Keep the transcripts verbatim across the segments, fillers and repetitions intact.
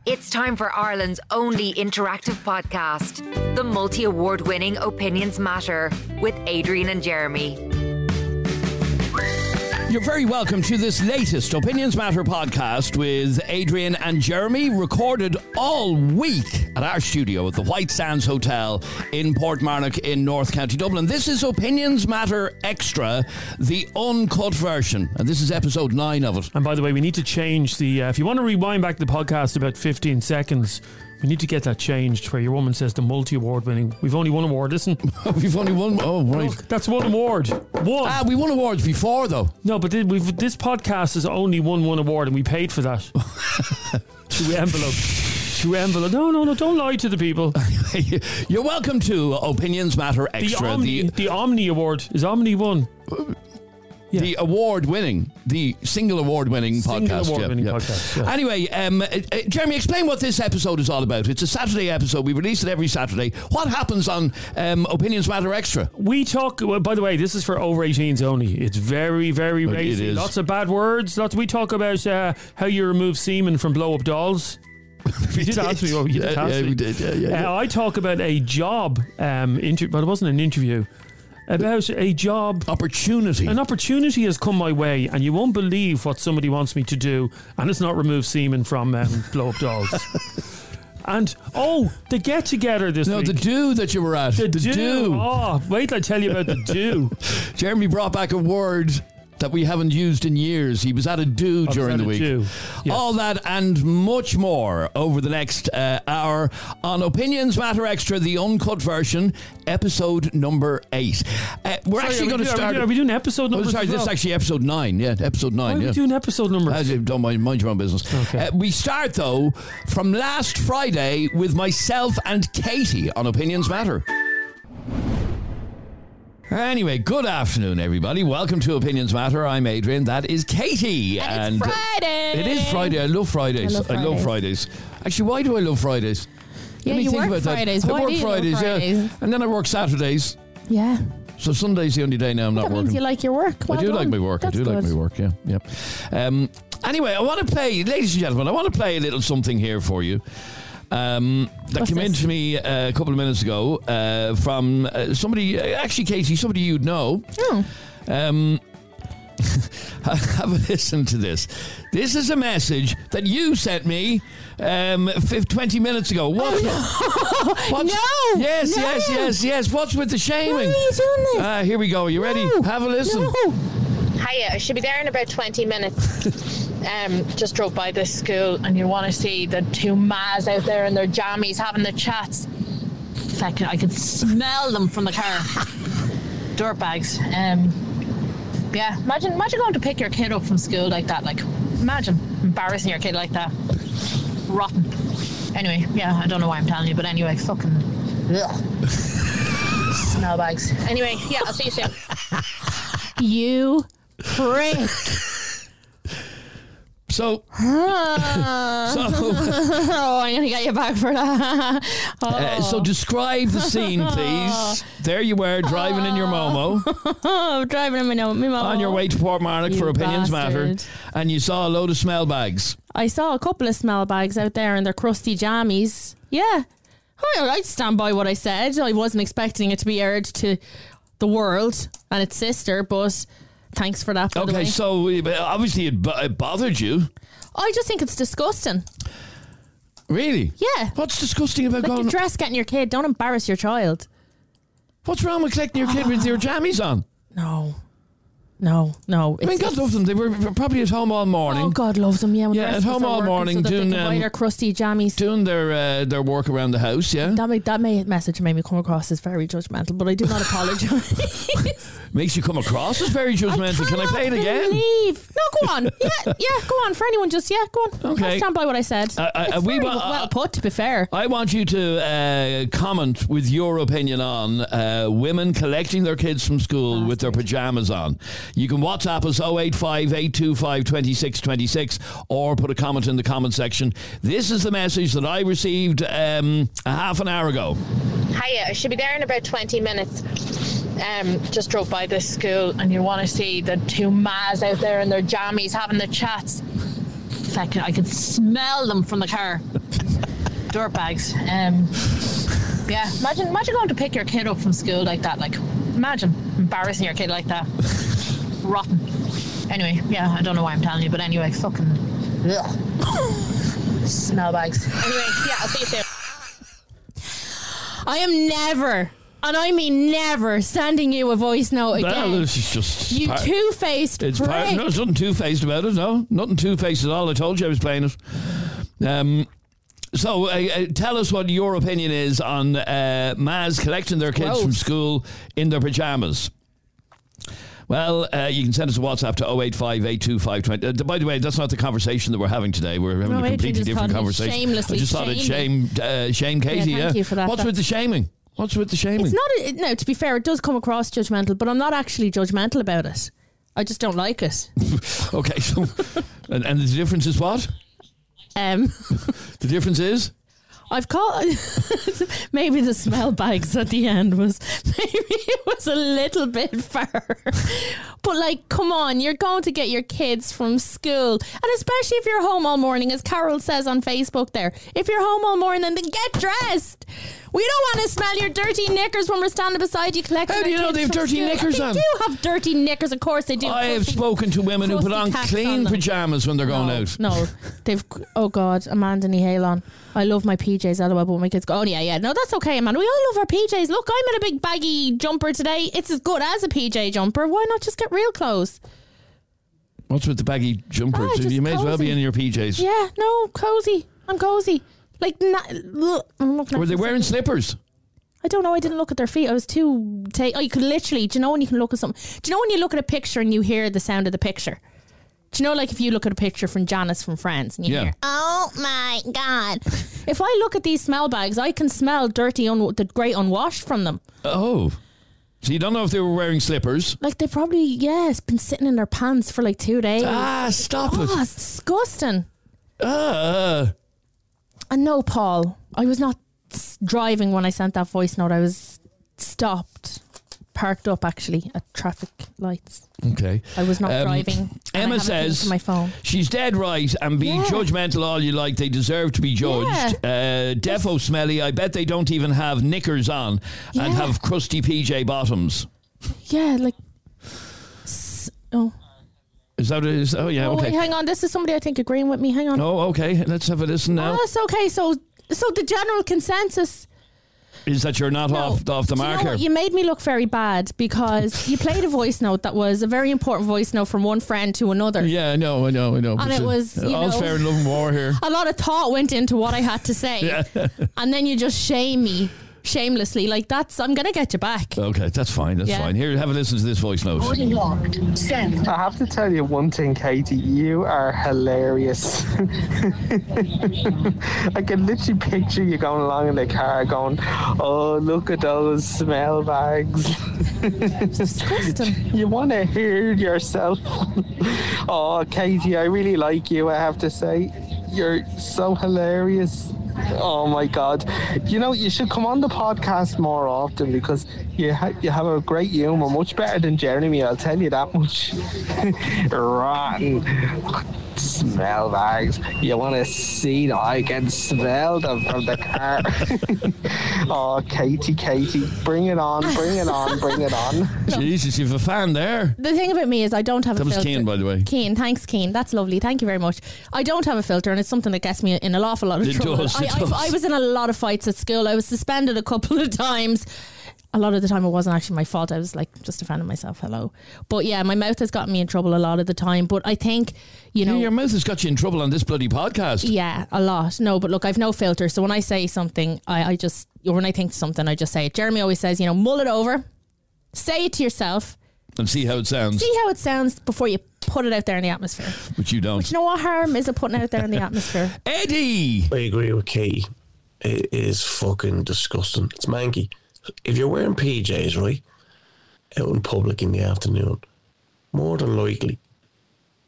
It's time for Ireland's only interactive podcast, the multi-award winning Opinions Matter with Adrian and Jeremy. You're very welcome to this latest Opinions Matter podcast with Adrian and Jeremy, recorded all week at our studio at the White Sands Hotel in Portmarnock in North County Dublin. This is Opinions Matter Extra, the uncut version, and this is episode nine of it. And by the way, we need to change the, uh, if you want to rewind back the podcast about fifteen seconds, we need to get that changed where your woman says the multi-award winning. We've only one award, listen. We've only one, oh right. Look, that's one award. One. Ah, we won awards before though. No, but th- we've, this podcast has only won one award and we paid for that. Through envelope. Through envelope. No, no, no, don't lie to the people. You're welcome to Opinions Matter Extra. The Omni, the, the Omni Award. Is Omni one? Yeah. The award-winning, the single award-winning single podcast. award-winning yeah, yeah. podcast. Yeah. Anyway, um, uh, uh, Jeremy, explain what this episode is all about. It's a Saturday episode. We release it every Saturday. What happens on um, Opinions Matter Extra? We talk. Well, by the way, this is for over eighteens only. It's very, very It racy. is. Lots of bad words. Lots. We talk about uh, how you remove semen from blow-up dolls. You did ask me. Oh, you did yeah, ask yeah, me. we did. Yeah, yeah, yeah. Uh, I talk about a job um, interview, but it wasn't an interview. About a job Opportunity. An opportunity has come my way, and you won't believe what somebody wants me to do, and it's not remove semen from um, blow-up dolls. And oh, the get together this no, week. the do that you were at. The, the do. do. Oh, wait till I tell you about the do. Jeremy brought back a word that we haven't used in years. He was at a do I was during at the a week. do. Yes. All that and much more over the next uh, hour on Opinions Matter Extra, the uncut version, episode number eight. Uh, we're Sorry, actually are going we, to are start. we, are we doing episode Oh, numbers? sorry, as this well? is actually episode nine. Yeah, episode nine. Why yeah. are we doing episode numbers? I don't mind, mind your own business. Okay. Uh, we start though from last Friday with myself and Katie on Opinions Matter. Anyway, good afternoon, everybody. Welcome to Opinions Matter. I'm Adrian. That is Katie. And, it's Friday. It is Friday. I love Fridays. I love I love Fridays. Fridays. Actually, why do I love Fridays? Yeah, Let me you think work about Fridays. that. Why I work do you love Fridays, Fridays? yeah. And then I work Saturdays. Yeah. So Sunday's the only day now I'm not That working. means you like your work. Well I do done. like my work. That's I do good. like my work, yeah. yeah. Um, anyway, I want to play, ladies and gentlemen, I want to play a little something here for you. Um, that What's came this? into me uh, a couple of minutes ago uh, from uh, somebody, uh, actually, Katie, somebody you'd know. Oh. Um, have a listen to this. This is a message that you sent me um, f- twenty minutes ago. What's, Oh, no. what's, No. Yes, No. yes, yes, yes. What's with the shaming? Why are you doing this? Ah, here we go. You ready? No. Have a listen. No. Hiya, I should be there in about twenty minutes. um, just drove by this school and you want to see the two mas out there in their jammies having the chats. In fact, I could smell them from the car. Dirtbags. Um, yeah, imagine imagine going to pick your kid up from school like that. Like, imagine embarrassing your kid like that. Rotten. Anyway, yeah, I don't know why I'm telling you, but anyway, fucking ugh. Smell bags. Anyway, yeah, I'll see you soon. You prick. So, Ah. so, Oh, I'm going to get you back for that. Oh. uh, so describe the scene, please. There you were, driving in your Momo I'm driving in my, no- my mom. on your way to Portmarnock You for Opinions Matter, bastard. and you saw a load of smell bags. I saw a couple of smell bags out there in their crusty jammies. Yeah. I, I'd stand by what I said. I wasn't expecting it to be aired to the world and its sister, but thanks for that, by the Okay, way. so uh, obviously it, bo- it bothered you. I just think it's disgusting. Really? Yeah. What's disgusting about Like going? the dress getting your kid. Don't embarrass your child. What's wrong with collecting your kid with your jammies on? No. No, no. I mean, God love them. They were probably at home all morning. Oh, God loves them. Yeah, when Yeah, the rest at of us home are all working morning so that doing, they can buy um, their crusty jammies. Doing their uh, their work around the house, yeah. That, may, that may, message made me come across as very judgmental, but I do not apologise. Makes you come across as very judgmental. Can I play it again? Believe. No, go on. Yeah, yeah, go on. For anyone, just yeah, go on. Okay. I'll stand by what I said. Uh, uh, it's we very wa- well uh, put, to be fair. I want you to uh, comment with your opinion on uh, women collecting their kids from school with their pyjamas on. You can WhatsApp us oh eight five, eight two five, two six two six or put a comment in the comment section. This is the message that I received um, a half an hour ago. Hiya, I should be there in about twenty minutes. Um, just drove by this school and you want to see the two mas out there in their jammies having the chats. In fact, I could smell them from the car. Dirtbags. Um, yeah, imagine imagine going to pick your kid up from school like that. Like, imagine embarrassing your kid like that. Rotten. Anyway, yeah, I don't know why I'm telling you, but anyway, fucking ugh. Smell bags. Anyway, yeah, I'll see you soon. I am never, and I mean never, sending you a voice note again. Well, it's just you part- two-faced It's prick. part, no, there's nothing two-faced about it, no. Nothing two-faced at all. I told you I was playing it. Um, so, uh, uh, tell us what your opinion is on uh, Maz collecting their kids Gross. from school in their pyjamas. Well, uh, you can send us a WhatsApp to oh eight five, eight two five, two oh. Uh, by the way, that's not the conversation that we're having today. We're having No, a Adrian completely just different thought he'd conversation. shamelessly I just thought I'd shame, uh, shame Katie. Yeah, thank you for that. What's with the shaming? What's with the shaming? It's not, a, no, to be fair, it does come across judgmental, but I'm not actually judgmental about it. I just don't like it. Okay, so, and, and the difference is what? Um, The difference is? I've called maybe the smell bags at the end was maybe it was a little bit far, but like, come on, you're going to get your kids from school, and especially if you're home all morning, as Carol says on Facebook there, if you're home all morning, then get dressed. We don't want to smell your dirty knickers when we're standing beside you collecting. How do you our know kids they have from dirty school. knickers they on? They do have dirty knickers, of course they do. I have Crusty- spoken to women who put crusty on tacks clean on them. pyjamas when they're going no, out. No, they've. Oh God, Amanda Nihalon. I love my P Js. Lol, but my kids go, oh yeah, yeah. No, that's okay, Amanda. We all love our P Js. Look, I'm in a big baggy jumper today. It's as good as a P J jumper. Why not just get real clothes? What's with the baggy jumpers? Ah, just you may as well be cozy. in your P Js. Yeah, no, cozy. I'm cozy. Like, not, look, I'm looking at Were they this. wearing slippers? I don't know. I didn't look at their feet. I was too. Ta- oh, you could literally. Do you know when you can look at something? Do you know when you look at a picture and you hear the sound of the picture? Do you know, like if you look at a picture from Janice from Friends and you Yeah. hear, "Oh my God!" If I look at these smell bags, I can smell dirty, un- the great unwashed from them. Oh. So you don't know if they were wearing slippers? Like they probably, yeah, it's been sitting in their pants for like two days. Ah, stop oh, it. it's disgusting. Ah. And no, Paul, I was not s- driving when I sent that voice note. I was stopped, parked up actually at traffic lights. Okay. I was not Um, driving. and I Emma have a thing says for my phone. she's dead right, and be Yeah. judgmental all you like. They deserve to be judged. Uh, defo smelly. I bet they don't even have knickers on and Yeah. have crusty P J bottoms. Yeah, like. S- oh, Is that it? Is, oh, yeah, oh okay. wait, hang on. This is somebody I think agreeing with me. Hang on. Oh, okay. Let's have a listen now. Oh, that's okay. So, so the general consensus. Is that you're not No. off, off the Do you know marker? what? You made me look very bad because you played a voice note that was a very important voice note from one friend to another. Yeah, I know, I know, I know. And But, it uh, was, you all's know- fair in love and war here. A lot of thought went into what I had to say. Yeah. And then you just shame me shamelessly. Like, that's, I'm going to get you back. Okay, that's fine. That's Yeah. fine. Here, have a listen to this voice note. I have to tell you one thing, Katie. You are hilarious. I can literally picture you going along in the car going, oh, look at those smell bags. It's disgusting. You want to hear yourself. Oh, Katie, I really like you, I have to say. You're so hilarious. Oh my God! You know, you should come on the podcast more often because you ha- you have a great humour, much better than Jeremy. I'll tell you that much. Rotten smell bags. You want to see them? I can smell them from the car. Oh, Katie, Katie, bring it on, bring it on, bring it on. Jesus, you've a fan there. The thing about me is I don't have That a was filter. Cian, by the way. Cian, thanks, Cian. That's lovely. Thank you very much. I don't have a filter, and it's something that gets me in an awful lot of It trouble. does, I, it I, does. I was in a lot of fights at school. I was suspended a couple of times. A lot of the time it wasn't actually my fault. I was like just defending myself. Hello. But yeah, my mouth has gotten me in trouble a lot of the time. But I think, you know, Your mouth has got you in trouble on this bloody podcast. yeah, a lot. No, but look, I've no filter. So when I say something, I, I just, or when I think something, I just say it. Jeremy always says, you know, mull it over, say it to yourself, And see how it sounds. see how it sounds before you put it out there in the atmosphere. But you don't. But you know what harm is it putting it out there in the atmosphere? Eddie! I agree with Katie. It is fucking disgusting. It's manky. If you're wearing P Js, right, out in public in the afternoon, more than likely,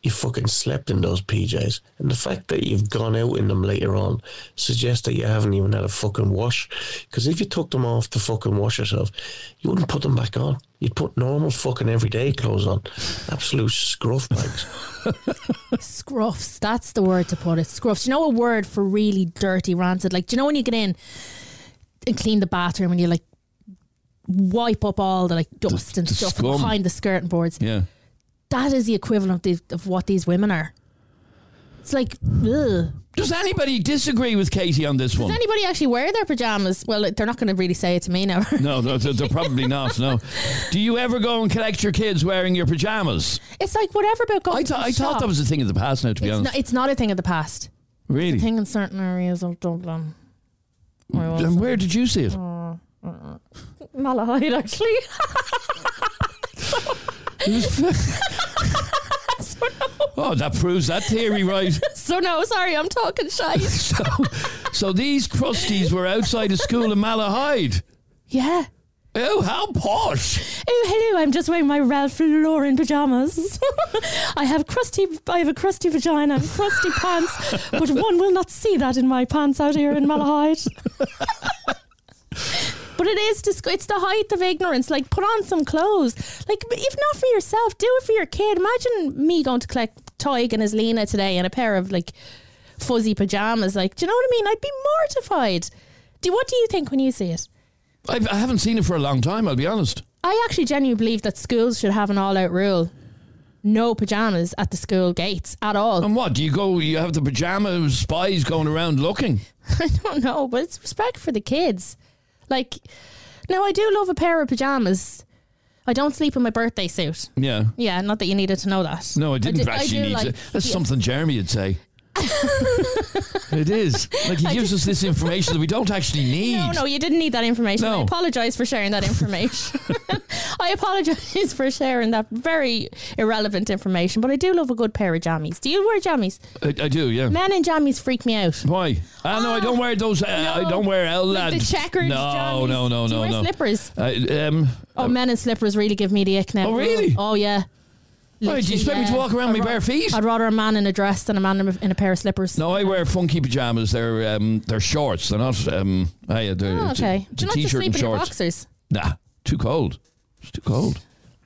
you fucking slept in those P Js. And the fact that you've gone out in them later on suggests that you haven't even had a fucking wash. Because if you took them off to fucking wash yourself, you wouldn't put them back on. You'd put normal fucking everyday clothes on. Absolute scruff bags. Scruffs, that's the word to put it. Scruffs. Do you know a word for really dirty, rancid? Like, do you know when you get in and clean the bathroom and you like wipe up all the like dust The- and the stuff scum. behind the skirting boards? Yeah. That is the equivalent of, the, of what these women are. It's like, ugh. Does anybody disagree with Katie on this Does one? anybody actually wear their pajamas? Well, they're not going to really say it to me now. No, they're, they're probably not. No. Do you ever go and collect your kids wearing your pajamas? It's like whatever about going I, to th- the I thought shop. that was a thing of the past now, to be It's honest. not, it's not a thing of the past. Really? It's a thing in certain areas of Dublin. And where did you see it? Malahide, actually. Oh, that proves that theory right. So no, sorry, I'm talking shite. So, so these crusties were outside a school in Malahide. Yeah. Oh, how posh! Oh, hello, I'm just wearing my Ralph Lauren pajamas. I have crusty, I have a crusty vagina and crusty pants, but one will not see that in my pants out here in Malahide. But it is just, it's the height of ignorance. Like, put on some clothes. Like, if not for yourself, do it for your kid. Imagine me going to collect Tig and his Lena today in a pair of like fuzzy pajamas. Like, do you know what I mean? I'd be mortified. Do what do you think when you see it? I've, I haven't seen it for a long time, I'll be honest. I actually genuinely believe that schools should have an all-out rule. No pajamas at the school gates at all. And what, do you go, you have the pajama spies going around looking? I don't know, but it's respect for the kids. Like, now I do love a pair of pajamas. I don't sleep in my birthday suit. Yeah. Yeah, not that you needed to know that. No, I didn't do- actually do need like- to. That's yeah. something Jeremy would say. It is. Like, he gives us this information that we don't actually need. No, no, you didn't need that information. No. I apologise for sharing that information. I apologise for sharing that very irrelevant information, but I do love a good pair of jammies. Do you wear jammies? I, I do, yeah. Men in jammies freak me out. Why? Ah, no, I don't wear those. Uh, I No. don't wear L Like lads. the checkered No, jammies. no, no, Do you no, wear no. slippers? Uh, um, Oh, men in slippers really give me the ick now. Oh, really? Oh, yeah. Why, do you expect me to walk around I'd with ra- bare feet? I'd rather a man in a dress than a man in a, in a pair of slippers. No, I wear funky pajamas. They're um, they're shorts. They're not. Um, ah, yeah, they're, Oh, it's a- okay. It's Do a you not just t-shirt sleep and in your shorts. boxers? Nah, too cold. It's too cold.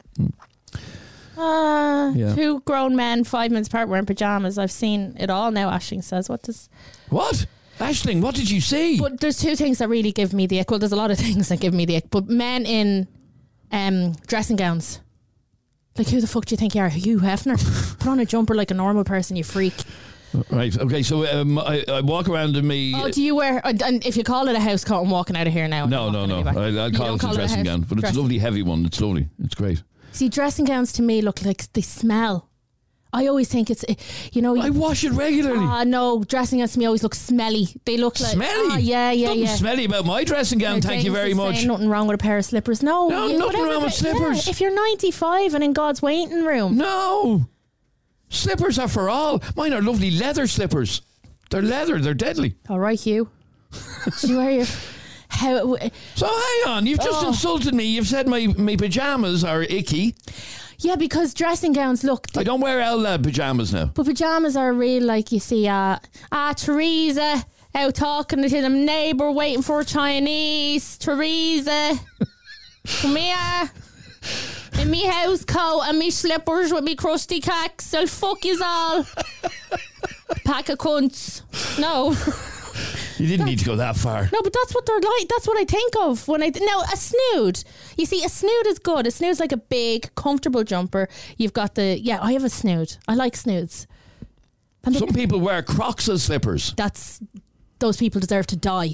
Uh, Yeah. Two grown men, five minutes apart, wearing pajamas. I've seen it all now, Aisling says. What does... What? Aisling, what did you see? But there's two things that really give me the ick. Well, there's a lot of things that give me the ick. But men in um, dressing gowns. Like, who the fuck do you think you are? Hugh Hefner? Put on a jumper like a normal person, you freak. Right. Okay. So um, I, I walk around in me. Oh, do you wear... uh, And if you call it a house coat, I'm walking out of here now. no, I'm no, walking no. anywhere. I, I'll You call don't it a call dressing house- gown, but it's dress- a lovely heavy one. It's lovely. It's great. See, dressing gowns to me look like they smell. I always think it's, you know... I wash it regularly. Ah, no, dressing gowns to me always look smelly. They look like... Smelly? Ah, yeah, yeah, Nothing yeah. smelly about my dressing gown. Now, Thank you James very is much. saying nothing wrong with a pair of slippers. No, No, you- nothing whatever wrong with pa- yeah, slippers. if you're ninety-five and in God's waiting room. No. Slippers are for all. Mine are lovely leather slippers. They're leather. They're deadly. All right, Hugh. Did you wear your... How... So hang on. You've just Oh. insulted me. You've said my, my pajamas are icky. Yeah, because dressing gowns look... I don't wear L-Lab pajamas now. But pyjamas are real, like you see, uh, ah, Teresa out talking to them neighbour waiting for Chinese. Teresa, come here. In me house coat and me slippers with me crusty cacks. I'll fuck yous all. Pack of cunts. No. You didn't need to go that far. No, but that's what they're like. That's what I think of when I... No, a snood. You see, a snood is good. A snood's like a big, comfortable jumper. You've got the... Yeah, I have a snood. I like snoods. And Some people wear Crocs as slippers. that's... Those people deserve to die.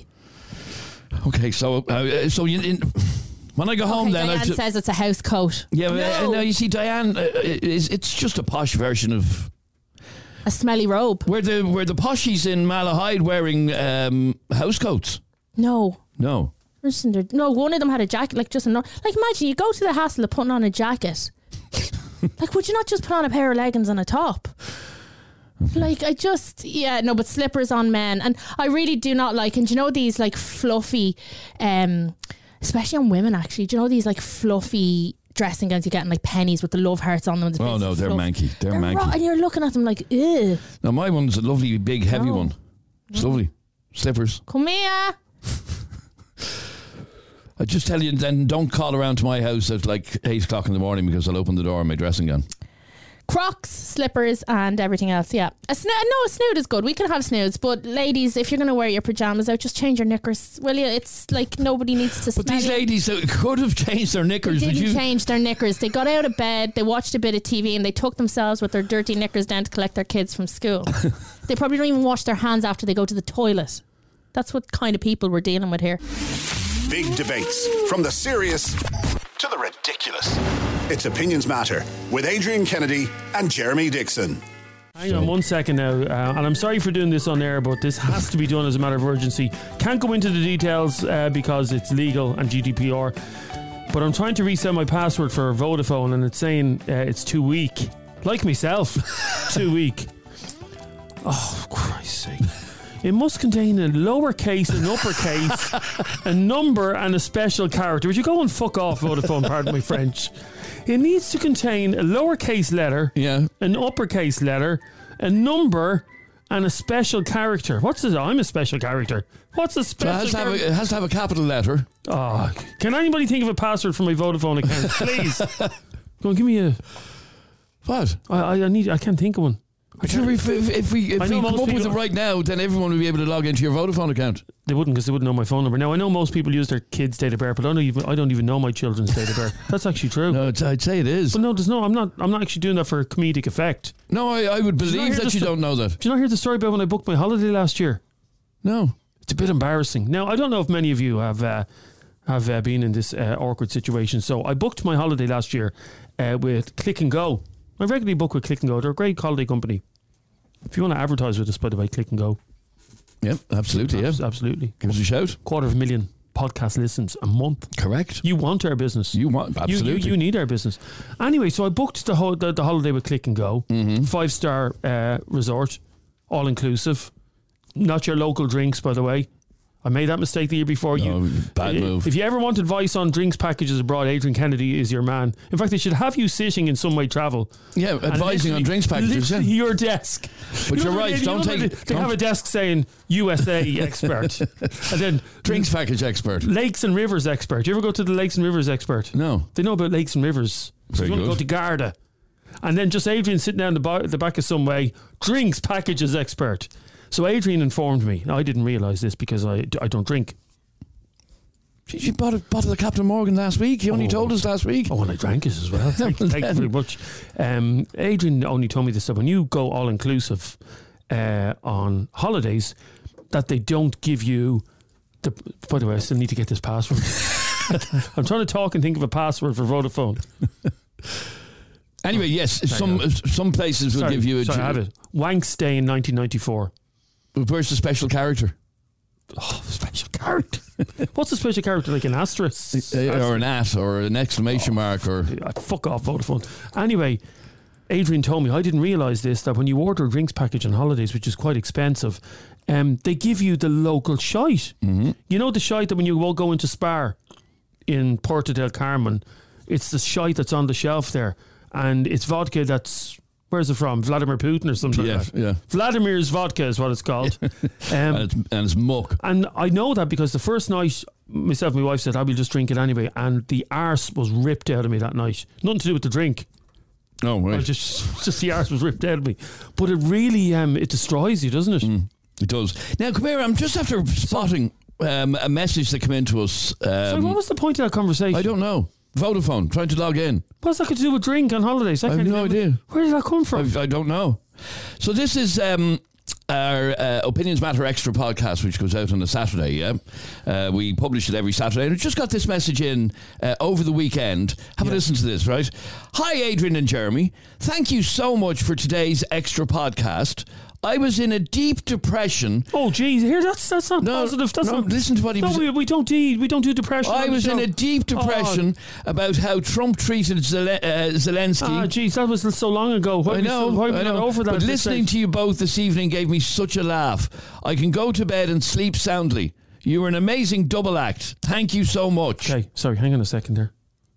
Okay, so uh, so you, in, when I go home, Okay, then I Diane t- says it's a house coat. yeah, but, uh, No. no, you see, Diane, uh, is it's just a posh version of A smelly robe. where the where the poshies in Malahide wearing um, house coats. No. No, Listen, they're- no, one of them had a jacket, like just a... nor- Like, imagine, you go to the hassle of putting on a jacket. Like, would you not just put on a pair of leggings and a top? Like, I just... Yeah, no, but slippers on men. And I really do not like... And do you know these, like, fluffy... um, especially on women, actually. Do you know these, like, fluffy dressing gowns you get in like pennies with the love hearts on them. The Oh no, they're fluff. manky. They're, They're manky. raw, and you're looking at them like, ew. Now my one's a lovely big heavy No. one. It's lovely. Slippers. Come here. I just tell you, then don't call around to my house at like eight o'clock in the morning because I'll open the door in my dressing gown. Crocs, slippers, and everything else. Yeah, a sno- no, a snood is good. We can have snoods, but ladies, if you're going to wear your pajamas out, just change your knickers, will you? It's like nobody needs to. But smell these you. ladies uh, could have changed their knickers. They Would didn't you? change their knickers. They got out of bed, they watched a bit of T V, and they took themselves with their dirty knickers down to collect their kids from school. They probably don't even wash their hands after they go to the toilet. That's what kind of people we're dealing with here. Big debates, from the serious to the ridiculous. It's Opinions Matter with Adrian Kennedy and Jeremy Dixon. Hang on one second now, uh, and I'm sorry for doing this on air, but this has to be done as a matter of urgency. Can't go into the details uh, because it's legal and G D P R, but I'm trying to reset my password for Vodafone and it's saying uh, it's too weak. Like myself, too weak. Oh, Christ's sake. It must contain a lowercase and uppercase, a number and a special character. Would you go and fuck off, Vodafone, pardon my French. It needs to contain a lowercase letter, Yeah. an uppercase letter, a number, and a special character. What's this? I'm a special character. What's a So it special has, to have character? a, it has to have a capital letter. Oh, can anybody think of a password for my Vodafone account, please? Go on, give me a. What? I, I I need. I can't think of one. But sure, if, if, if we if I we know come most up with it people- right now, then everyone will be able to log into your Vodafone account. They wouldn't because they wouldn't know my phone number. Now I know most people use their kids' date of birth, but I don't even. I don't even know my children's date of birth. That's actually true. No, it's, I'd say it is. But no, there's no. I'm not. I'm not actually doing that for comedic effect. No, I, I would Did you not believe hear that the you sto- don't know that. Did you not hear the story about when I booked my holiday last year? No. It's a bit embarrassing. Now I don't know if many of you have uh, have uh, been in this uh, awkward situation. So I booked my holiday last year uh, with Click and Go. I regularly book with Click and Go. They're a great holiday company. If you want to advertise with us, by the way, Click and Go. Yep, absolutely. Abs- Yeah. absolutely. Give us a shout. Quarter of a million podcast listens a month. Correct. You want our business. You want You, absolutely. you, you need our business. Anyway, so I booked the ho- the, the holiday with Click and Go, Mm-hmm. five star uh, resort, all inclusive, not your local drinks, by the way. I made that mistake the year before. No, you bad uh, move. If you ever want advice on drinks packages abroad, Adrian Kennedy is your man. In fact, they should have you sitting in some way travel. Yeah, and advising on literally- drinks packages. Yeah. literally your desk. But You you're know, right, They, don't you know, take- They, they don't- have a desk saying U S A expert, and then Drinks package expert. Lakes and Rivers expert. You ever go to the Lakes and Rivers expert? No. They know about lakes and rivers. So Very you want to go good. to Garda. And then just Adrian sitting down the, ba- the back of some way, drinks packages expert. So Adrian informed me. I didn't realise this because I, I don't drink. Geez, you bought a bottle of Captain Morgan last week. You only Oh. told us last week. Oh, and I drank it as well. Thank, thank you very much. Um, Adrian only told me this stuff. When you go all inclusive uh, on holidays, that they don't give you the. By the way, I still need to get this password. I'm trying to talk and think of a password for Vodafone. Anyway, yes, Sorry, some no. some places will Sorry, give you a. sorry, I have it. Wanks Day in nineteen ninety-four. Where's the special character? Oh, special character. What's a special character? Like an asterisk? Uh, or an at or an exclamation mark or. Uh, fuck off, Vodafone. Anyway, Adrian told me, I didn't realise this, that when you order a drinks package on holidays, which is quite expensive, um, they give you the local shite. Mm-hmm. You know the shite that when you go into Spar in Puerto del Carmen, it's the shite that's on the shelf there. And it's vodka that's... Where's it from? Vladimir Putin or something Yeah, like that? yeah. Vladimir's vodka is what it's called. um, And it's, and it's muck. and I know that because the first night, myself and my wife said, I will just drink it anyway. And the arse was ripped out of me that night. Nothing to do with the drink. Oh, I right. just, just the arse was ripped out of me. But it really, um, it destroys you, doesn't it? Mm, it does. Now, come here. I'm just after spotting um, a message that came in to us. Um, So what was the point of that conversation? I don't know. Vodafone, trying to log in. What's that got to do with drink on holidays? I I have can't no remember. idea. Where did that come from? I, I don't know. So this is um, our uh, Opinions Matter Extra podcast, which goes out on a Saturday. Yeah, uh, we publish it every Saturday, and I just got this message in uh, over the weekend. Have a listen to this, right? Hi, Adrian and Jeremy. Thank you so much for today's extra podcast. I was in a deep depression. Oh, geez, here that's that's not No, positive. That's no, not. listen to what he no, was- we, we don't do we don't do depression. I on the was in show. a deep depression about how Trump treated Zel- uh, Zelensky. Ah, geez, that was so long ago. Why I are we know, still- why are we I not know. over that But at this listening stage? to you both this evening gave me such a laugh. I can go to bed and sleep soundly. You were an amazing double act. Thank you so much. Okay, sorry, hang on a second there.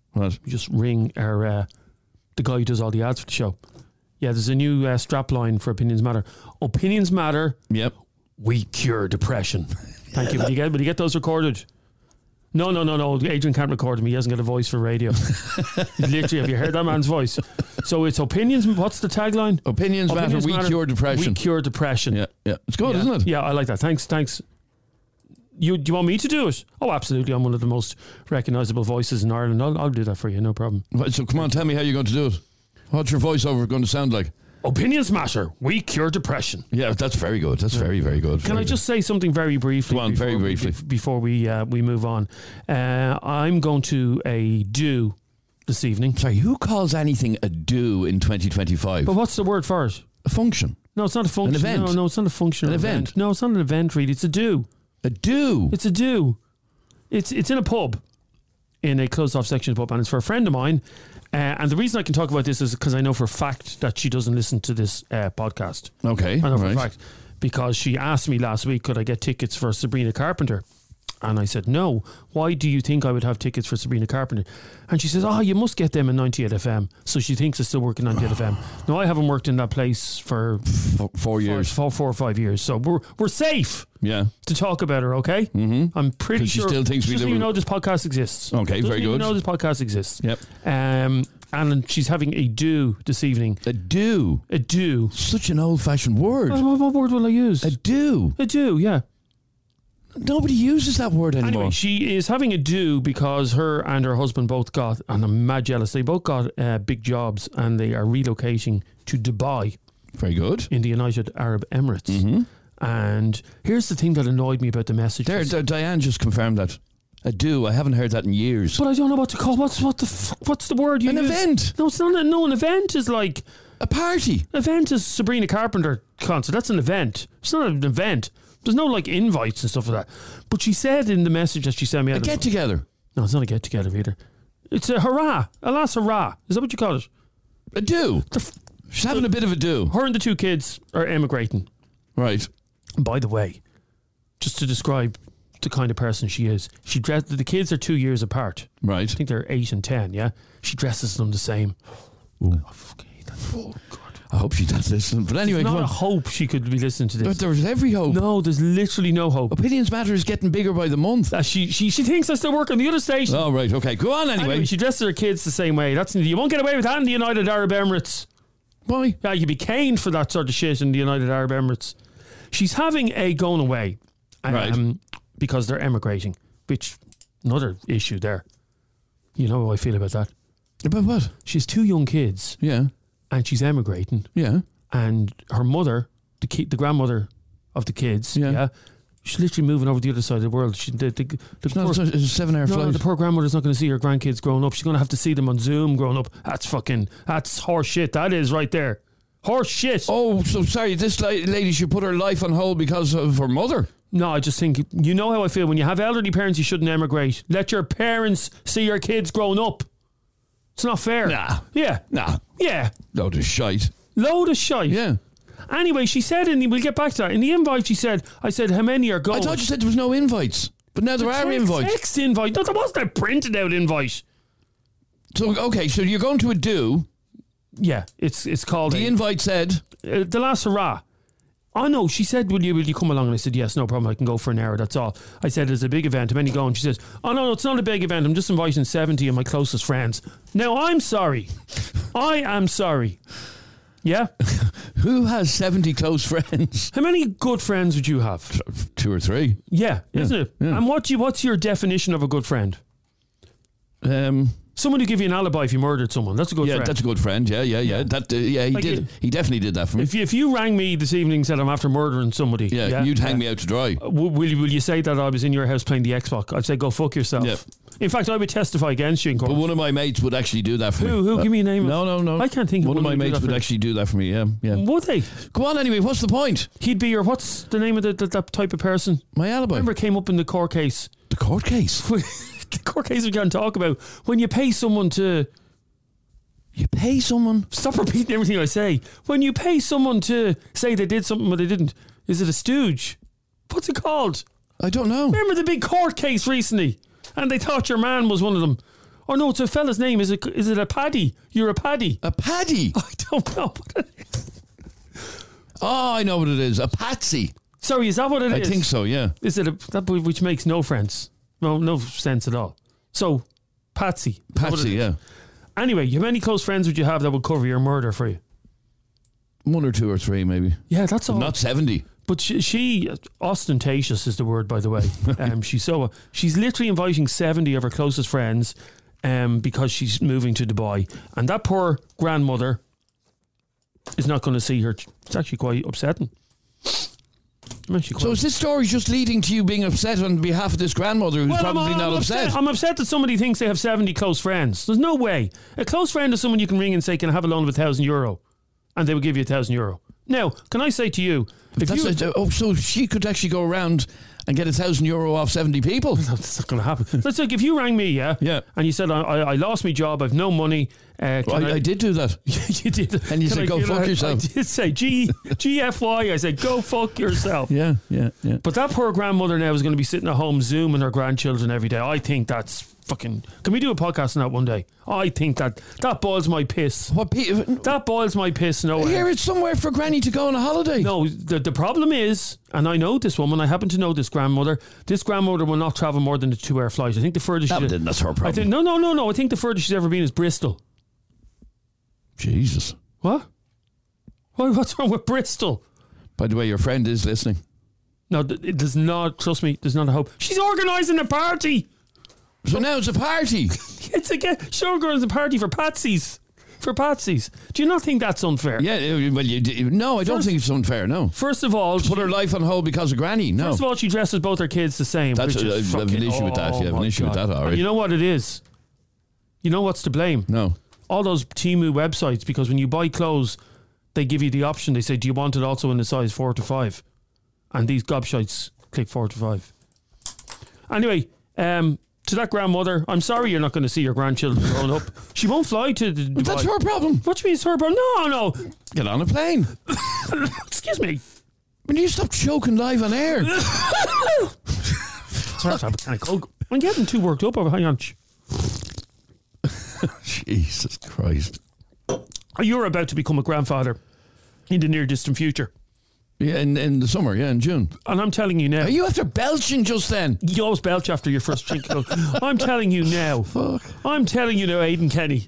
What? We just ring our uh, the guy who does all the ads for the show. Yeah, there's a new uh, strap line for Opinions Matter. Opinions Matter. Yep. We cure depression. Thank you. Will you get, will you get those recorded? No, no, no, no. Adrian can't record him. He hasn't got a voice for radio. Literally, have you heard that man's voice? So it's opinions. What's the tagline? Opinions, Opinions matter. We cure depression. We cure depression. Yeah, yeah. It's good, yeah. isn't it? Yeah, I like that. Thanks, thanks. You do you want me to do it? Oh, absolutely. I'm one of the most recognisable voices in Ireland. I'll, I'll do that for you. No problem. Right, so come on, tell me how you're going to do it. What's your voiceover going to sound like? Opinions matter. We cure depression. Yeah, that's very good. That's very, very good. Can very I just good. say something very briefly? Go on, very briefly. We, before we uh, we move on. Uh, I'm going to a do this evening. Sorry, who calls anything a do in twenty twenty-five? But what's the word for it? A function. No, it's not a function. An event. No, no, it's not a function. An or event. event. No, it's not an event, really. It's a do. A do? It's a do. It's it's in a pub, in a closed-off section of the pub, and it's for a friend of mine. Uh, and the reason I can talk about this is because I know for a fact that she doesn't listen to this uh, podcast. Okay, I know for right. a fact. Because she asked me last week, could I get tickets for Sabrina Carpenter? And I said, no. Why do you think I would have tickets for Sabrina Carpenter? And she says, oh, you must get them in ninety-eight F M. So she thinks I still work in ninety-eight F M. No, I haven't worked in that place for Four, four years. Four, four or five years. So we're we're safe Yeah. to talk about her, okay? Mm-hmm. I'm pretty 'Cause she sure. still thinks we doesn't live even with- know this podcast exists. Okay, doesn't very even good. know this podcast exists. Yep. Um, and she's having a do this evening. A do. A do. Such an old-fashioned word. What, what word will I use? A do. A do, yeah. Nobody uses that word anymore. Anyway, she is having a do because her and her husband both got, and I'm mad jealous, they both got uh, big jobs and they are relocating to Dubai Very good. in the United Arab Emirates. Mm-hmm. And here's the thing that annoyed me about the message. There, there, Diane just confirmed that. A do. I haven't heard that in years. But I don't know what to call. What's what the f- what's the word you An use? event. No, it's not. A, no, an event is like A party. event is Sabrina Carpenter concert. That's an event. It's not an event. There's no like invites and stuff like that. But she said in the message that she sent me, A out get together. no, it's not a get together either. It's a hurrah, a last hurrah. Is that what you call it? A do. The f- She's having a bit of a do. her and the two kids are emigrating. Right. By the way, just to describe the kind of person she is, she dressed. The kids are two years apart. Right. I think they're eight and ten. Yeah, she dresses them the same. Ooh. I fucking hate that. Oh God. I hope she does listen. But anyway, Not come a on. hope she could be listening to But this. there's every hope. No, there's literally no hope. Opinions Matter is getting bigger by the month. Uh, she she she thinks I still work on the other station. Oh, right. Okay. Go on anyway. Anyway, she dresses her kids the same way. That's you won't get away with that in the United Arab Emirates. Why? Yeah, you'd be caned for that sort of shit in the United Arab Emirates. She's having a going away, um, Right. because they're emigrating. Which another issue there. You know how I feel about that. About what? She's two young kids Yeah. and she's emigrating, Yeah. and her mother, the ki- the grandmother of the kids, Yeah. yeah, she's literally moving over the other side of the world. She the, the, the It's, not, poor- it's a- it's a seven-hour No, flight. the poor grandmother's not going to see her grandkids growing up. She's going to have to see them on Zoom growing up. That's fucking, that's horse shit. That is right there. Horse shit. Oh, so sorry. This la- lady should put her life on hold because of her mother. No, I just think, you know how I feel. When you have elderly parents, you shouldn't emigrate. Let your parents see your kids growing up. It's not fair. Nah. Yeah. Nah. Yeah. Load of shite. Load of shite. Yeah. Anyway, she said, and we'll get back to that. In the invite, she said, I said, how many are going? I thought you said there was no invites. But now there are text, invites. Text invite. No, there wasn't a printed out invite. So, okay, so you're going to a do. Yeah, it's it's called The a- invite said, uh, the last hurrah. Oh no, she said, will you will you come along? And I said, yes, no problem, I can go for an hour, that's all. I said, it's a big event, how many going? She says, oh no, no, it's not a big event, I'm just inviting seventy of my closest friends. Now I'm sorry. I am sorry. Yeah? who has seventy close friends? How many good friends would you have? Two or three. Yeah, isn't it? yeah. And what you what's your definition of a good friend? Um, Someone who give you an alibi if you murdered someone. That's a good yeah, friend. that's a good friend. Yeah, yeah, yeah. That, uh, yeah, he Like did. it- he definitely did that for me. If you, if you rang me this evening and said I'm after murdering somebody, yeah, you'd hang me out to dry. W- will you will you say that I was in your house playing the Xbox? I'd say go fuck yourself. Yeah. In fact, I would testify against you in court. But one of my mates would actually do that for Who? me. Who? Uh, Give me a name. No, no, no. I can't think of One of one my who'd do mates that would for- actually do that for me. Yeah, yeah. Would they? Go on anyway. What's the point? He'd be your. What's the name of the, the, that type of person? My alibi. Remember, it came up in the court case. The court case. The court case we can't talk about when you pay someone to You pay someone. stop repeating everything I say. When you pay someone to say they did something but they didn't, is it a stooge? What's it called? I don't know. Remember the big court case recently, and they thought your man was one of them. Oh no, it's a fella's name. Is it? Is it a Paddy? You're a Paddy. A Paddy? I don't know what it is. Oh, I know what it is. A Patsy. Sorry, is that what it I is? think so, yeah. Is it a, that which makes no sense? No, no sense at all. So, Patsy. Is that what it Patsy, is? yeah. Anyway, how many close friends would you have that would cover your murder for you? One or two or three, maybe. Yeah, that's all. Not seventy. But she, she ostentatious is the word, by the way. Um, she's so she's literally inviting seventy of her closest friends, um, because she's moving to Dubai, and that poor grandmother is not going to see her. It's actually quite upsetting. Quite so is this story just leading to you being upset on behalf of this grandmother who's well, probably I'm, not I'm upset? upset? I'm upset that somebody thinks they have seventy close friends. There's no way. A close friend is someone you can ring and say, "Can I have a loan of a thousand euro?" And they will give you a thousand euro. Now, can I say to you, if That's you a, oh, so she could actually go around and get a thousand euro off seventy people? That's not going to happen. Let's like if you rang me, yeah, yeah, and you said I, I, I lost my job, I've no money. Uh, well, I, I, I did do that. You did, and you can said, I, "Go fuck I, yourself." I did say G G F Y. I said, "Go fuck yourself." Yeah, yeah, yeah. But that poor grandmother now is going to be sitting at home zooming her grandchildren every day. I think that's fucking. Can we do a podcast on that one day? I think that that boils my piss. What? That boils my piss. No, here it's somewhere for Granny to go on a holiday. No, the the problem is, and I know this woman. I happen to know this grandmother. This grandmother will not travel more than a two-hour flight. I think the furthest. That, she, that's her problem. I think no, no, no, no. I think the furthest she's ever been is Bristol. Jesus. What? What? What's wrong with Bristol? By the way, your friend is listening. No, it does not. Trust me, there's not a hope. She's organising a party. So now it's a party. It's again. She's organising a party for Patsies. For Patsies. Do you not think that's unfair? Yeah. Well, you, no, I don't First, think it's unfair. No. First of all, put her life on hold because of Granny. No. First of all, she dresses both her kids the same. That's which a, is I have fucking, an issue with that. oh Yeah, I have an issue God. with that. All right. And you know what it is? You know what's to blame? No. All those Temu websites, because when you buy clothes, they give you the option. They say, "Do you want it also in the size four to five?" And these gobshites click four to five. Anyway, um, to that grandmother, I'm sorry you're not going to see your grandchildren growing up. She won't fly to the. But that's her problem. What do you mean it's her problem? No, no. Get on a plane. Excuse me. When you stop choking live on air. Sorry, I'm, kind of I'm getting too worked up over. Hang on. Jesus Christ. You're about to become a grandfather in the near distant future. Yeah, in, in the summer, yeah, in June. And I'm telling you now. Are you after belching just then? You always belch after your first drink. I'm telling you now. Fuck. I'm telling you now, Aidan Kenny.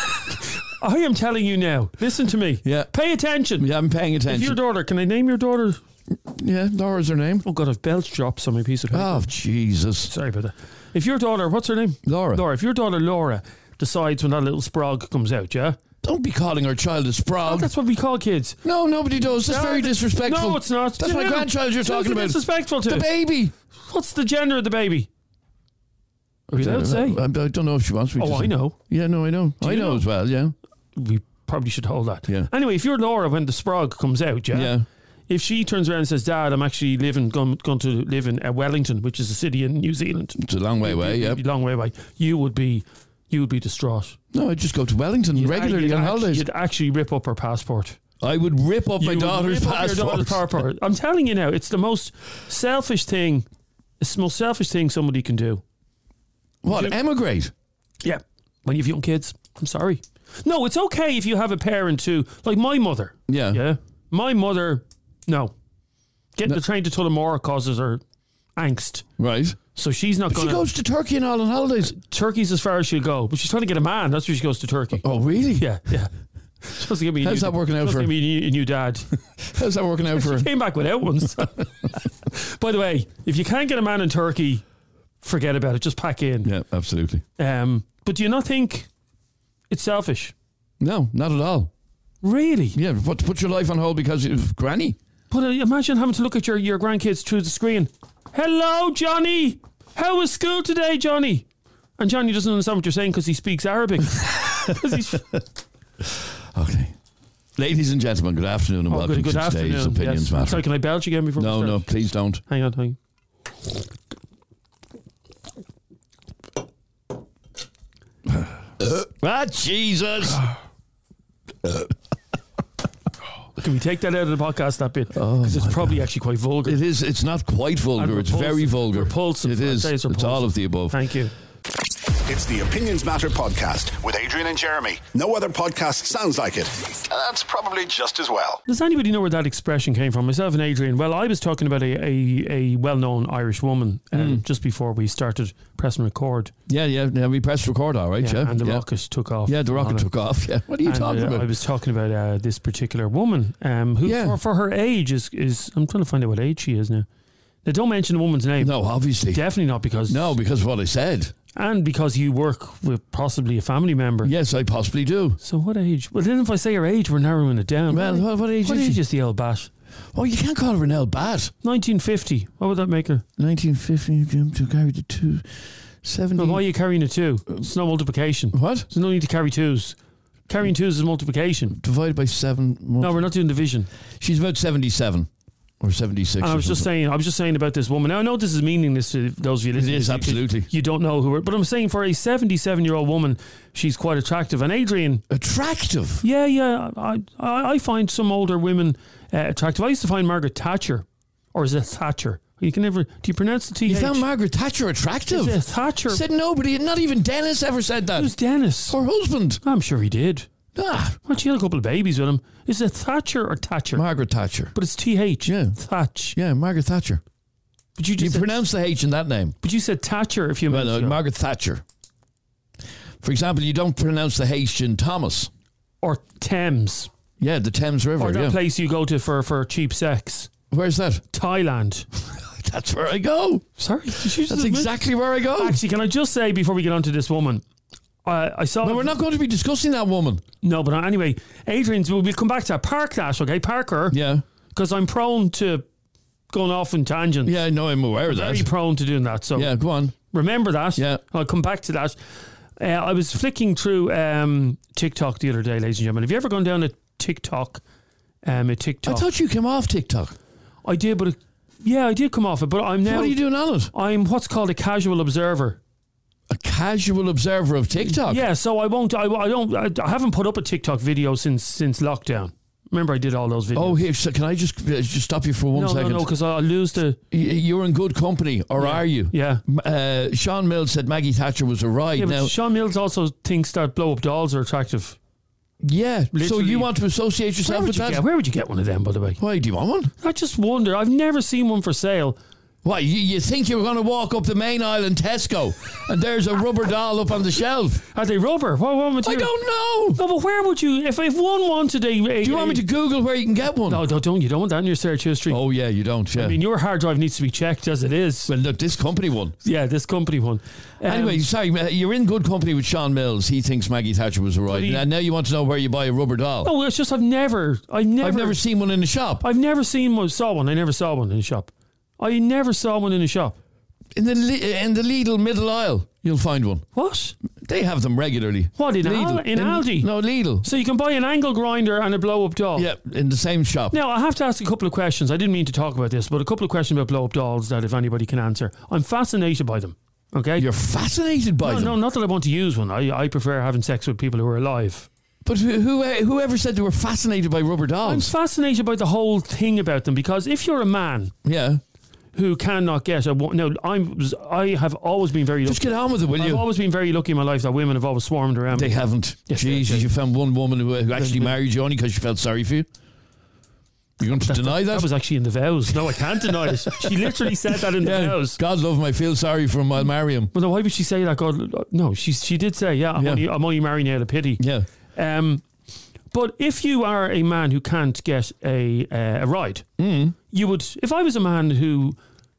I am telling you now. Listen to me. Yeah. Pay attention. Yeah, I'm paying attention. If your daughter, can I name your daughter? Yeah, Laura's her name. Oh God, I've belch drops on my piece of paper. Oh, Jesus. Sorry about that. If your daughter, what's her name? Laura. Laura. If your daughter Laura decides when that little sprog comes out, yeah? Don't be calling her child a sprog. Oh, that's what we call kids. No, nobody does. That's No, very disrespectful. No, it's not. That's You my know, grandchild you're it's talking about. disrespectful to the baby. What's the gender of the baby? Are we allowed to say? I, I don't know if she wants me to Oh, say. I know. Yeah, no, I know. Do I you know, know? as well, yeah. We probably should hold that. Yeah. Anyway, if you're Laura when the sprog comes out, yeah? Yeah. If she turns around and says, "Dad, I'm actually living, going, going to live in uh, Wellington, which is a city in New Zealand." It's a long way away, yeah. Long way away. You would be, you would be distraught. No, I'd just go to Wellington You'd regularly act- on you'd holidays. Act, you'd actually rip up her passport. I would rip up my You would daughter's rip up your passport. daughter's passport. I'm telling you now, it's the most selfish thing. It's the most selfish thing somebody can do. What, You- emigrate? Yeah. When you have young kids. I'm sorry. No, it's okay if you have a parent too. Like my mother. Yeah. Yeah. My mother, no. Getting No. the train to Tullamore causes her angst. Right. So she's not But going she to. goes to Turkey and all on holidays. Turkey's as far as she'll go. But she's trying to get a man. That's why she goes to Turkey. Oh, really? Yeah, yeah. She's supposed to give me a How's new, that working out supposed for to her? give me a new, a new dad. How's that working out for her? She came back without one. So. By the way, if you can't get a man in Turkey, forget about it. Just pack in. Yeah, absolutely. Um, but do you not think it's selfish? No, not at all. Really? Yeah, but put your life on hold because of Granny. But uh, imagine having to look at your, your grandkids through the screen. Hello, Johnny. How was school today, Johnny? And Johnny doesn't understand what you're saying because he speaks Arabic. 'Cause he's, Okay. Ladies and gentlemen, good afternoon and oh, welcome good, good to afternoon. today's Opinions Yes. Matter. Sorry, can I belch again before we No, start? no, please don't. Hang on, hang on. Ah, Jesus. Can we take that out of the podcast, that bit? Because it's probably actually quite vulgar. It is. It's not quite vulgar. And It's repulsive. very vulgar. Repulsive. It I'd is. say it's It's all repulsive. of the above. Thank you. It's the Opinions Matter podcast with Adrian and Jeremy. No other podcast sounds like it. And that's probably just as well. Does anybody know where that expression came from? Myself and Adrian. Well, I was talking about a, a, a well-known Irish woman um, mm. just before we started pressing record. Yeah, yeah, yeah. We pressed record, all right. Yeah, yeah. And the yeah. rocket took off. Yeah, the rocket took off. Yeah. What are you and, talking uh, about? I was talking about uh, this particular woman um, who, yeah. for, for her age, is is. I'm trying to find out what age she is now. They don't mention the woman's name. No, obviously. Definitely not because... No, because of what I said. And because you work with possibly a family member. Yes, I possibly do. So what age? Well, then if I say her age, we're narrowing it down. Well, what, what age what is age she? is the old bat? Oh, you can't call her an old bat. nineteen fifty. What would that make her? nineteen fifty, to carry the two. seventy. Well, why are you carrying a two? It's no multiplication. What? There's no need to carry twos. Carrying twos is multiplication. Divided by seven. Multi- no, we're not doing division. She's about seventy-seven. Or seventy-six. And I was just saying, I was just saying about this woman. Now I know this is meaningless to those of you listening. It is, absolutely. You don't know who, but I'm saying for a seventy-seven-year-old woman, she's quite attractive. And Adrian, attractive. Yeah, yeah. I I, I find some older women uh, attractive. I used to find Margaret Thatcher, or is it Thatcher? You can never. Do you pronounce the T H? You found Margaret Thatcher attractive? Is it Thatcher? Said nobody. Not even Dennis ever said that. Who's Dennis? Her husband. I'm sure he did. Ah. Well, she had a couple of babies with him. Is it Thatcher or Thatcher? Margaret Thatcher. But it's T H. Yeah. Thatch. Yeah, Margaret Thatcher. But you just you pronounce the H in that name. But you said Thatcher a few minutes well, no, ago. Margaret Thatcher. For example, you don't pronounce the H in Thomas. Or Thames. Yeah, the Thames River. Or that yeah. place you go to for, for cheap sex. Where's that? Thailand. That's where I go. Sorry. That's exactly where I go. Actually, can I just say before we get on to this woman, uh, I saw... Well, we're not going to be discussing that woman. No, but anyway, Adrian's, we'll come back to that. Park that, okay? Park her. Yeah. Because I'm prone to going off in tangents. Yeah, no, I'm aware I'm of that. very prone to doing that. So yeah, go on. Remember that. Yeah. I'll come back to that. Uh, I was flicking through um, TikTok the other day, ladies and gentlemen. Have you ever gone down a TikTok? Um, a TikTok. I thought you came off TikTok. I did, but it, yeah, I did come off it. But I'm now. What are you doing on it? I'm what's called a casual observer. A casual observer of TikTok. Yeah, so I won't. I, I don't. I, I haven't put up a TikTok video since since lockdown. Remember, I did all those videos. Oh, here. So can I just uh, just stop you for one no, second? No, no, because I'll lose the. You're in good company, or yeah. are you? Yeah. Uh, Sean Mills said Maggie Thatcher was a ride. Yeah, but now, Sean Mills also thinks that blow up dolls are attractive. Yeah. Literally. So you want to associate yourself with you that? Get, where would you get one of them, by the way? Why do you want one? I just wonder. I've never seen one for sale. Why, you, you think you're going to walk up the main aisle in Tesco and there's a rubber doll up on the shelf? Are they rubber? What, what material? I don't know. No, but where would you, if, if one wanted a, a... Do you want me to Google where you can get one? No, don't, don't. You don't want that in your search history. Oh, yeah, you don't, yeah. I mean, your hard drive needs to be checked as it is. Well, look, this company one. Yeah, this company one. Um, anyway, sorry, you're in good company with Sean Mills. He thinks Maggie Thatcher was a ride. he, and now you want to know where you buy a rubber doll. No, it's just I've never... I never I've never seen one in a shop. I've never seen one, saw one. I never saw one in a shop. I never saw one in a shop. In the in the Lidl middle aisle, you'll find one. What? They have them regularly. What, in, Lidl. Al- in, in Aldi? No, Lidl. So you can buy an angle grinder and a blow-up doll? Yeah, in the same shop. Now, I have to ask a couple of questions. I didn't mean to talk about this, but a couple of questions about blow-up dolls that if anybody can answer. I'm fascinated by them. Okay? You're fascinated by no, them? No, not that I want to use one. I, I prefer having sex with people who are alive. But who, who whoever said they were fascinated by rubber dolls? I'm fascinated by the whole thing about them because if you're a man... Yeah. Who cannot get a no? I'm. I have always been very. Just lucky. get on with it, will I've you? I've always been very lucky in my life that women have always swarmed around. They me. haven't. Yes, Jesus, yes. you found one woman who, who actually married you only because she felt sorry for you. You're going to that, deny that? That was actually in the vows. No, I can't deny it. She literally said that in yeah, the vows. God love him, I feel sorry for him. I'll marry him. Well, no, why would she say that? God, no, she she did say, yeah, I'm, yeah. Only, I'm only marrying you out of pity. Yeah. Um, but if you are a man who can't get a uh, a ride, mm. you would. If I was a man who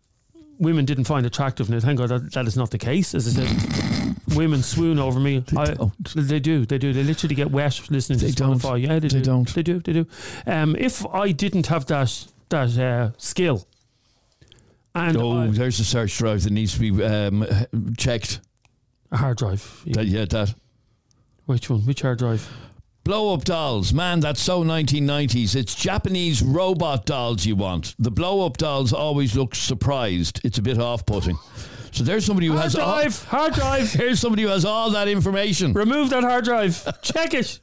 women didn't find attractive, now thank God that, that is not the case. As I said, women swoon over me. They I, don't. They do. They do. They literally get wet listening they to don't. Spotify. Yeah, they, they do. don't. They do. They do. Um, if I didn't have that that uh, skill, and oh, I, there's a search drive that needs to be um, checked. A hard drive. Yeah. That, yeah, that. Which one? Which hard drive? Blow-up dolls. Man, that's so nineteen nineties. It's Japanese robot dolls you want. The blow-up dolls always look surprised. It's a bit off-putting. So there's somebody who hard has... drive! All, hard drive! Here's somebody who has all that information. Remove that hard drive. Check it.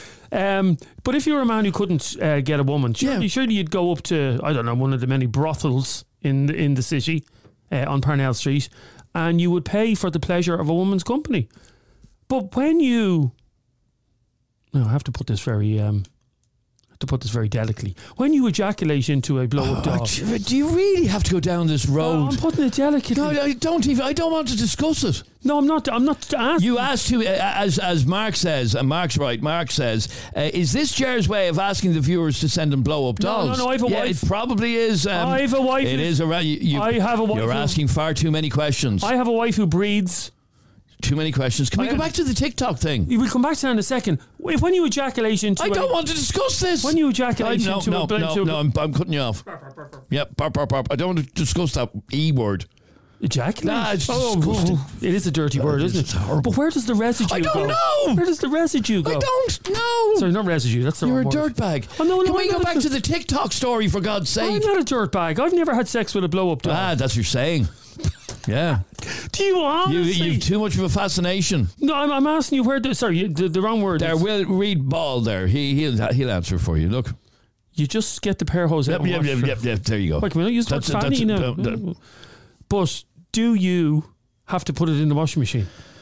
Um, but if you were a man who couldn't uh, get a woman, surely, yeah. surely you'd go up to, I don't know, one of the many brothels in the, in the city uh, on Parnell Street, and you would pay for the pleasure of a woman's company. But when you, no, I have to put this very, um, to put this very delicately, when you ejaculate into a blow-up Oh, doll, do you really have to go down this road? Oh, I'm putting it delicately. No, I don't even. I don't want to discuss it. No, I'm not. I'm not asking. You asked who, uh, as as Mark says, and Mark's right. Mark says, uh, "Is this Jer's way of asking the viewers to send him blow-up No, dolls?" no, no, I have a yeah, wife. it probably is. Um, I have a wife It who's- is around. You, you, I have a wife You're who- asking far too many questions. I have a wife who breeds. Too many questions. Can we I- go back to the TikTok thing? We'll come back to that in a second. If when you ejaculate into, I a- don't want to discuss this. When you ejaculate I, no, into no, a, no, into a- no, I'm, I'm cutting you off. Yep, burp, burp, burp. I don't want to discuss that E word. Ejaculate? Nah, it's oh, disgusting. oh, it is a dirty word, it is. isn't It's it? horrible. But where does the residue I don't go? know. Where does the residue go? I don't know. Sorry, not residue. That's the You're a wrong word. dirtbag. Oh, no, no, Can I'm we go not back a- to the TikTok story, for God's I'm sake? not a dirtbag. I've never had sex with a blow-up doll. Ah, that's what you're saying. Yeah. Do you You, honestly? you've too much of a fascination. no, I'm, I'm asking you where. The, sorry, you- the, the wrong word. There, is- Will Reed Ball there. He, he'll, he'll answer for you. Look. You just get the pair hose out. Yep, and yep, wash yep, it. yep, yep, there you go. Wait, can we not use the word That's- fanny that's- now? that- that- But do you have to put it in the washing machine?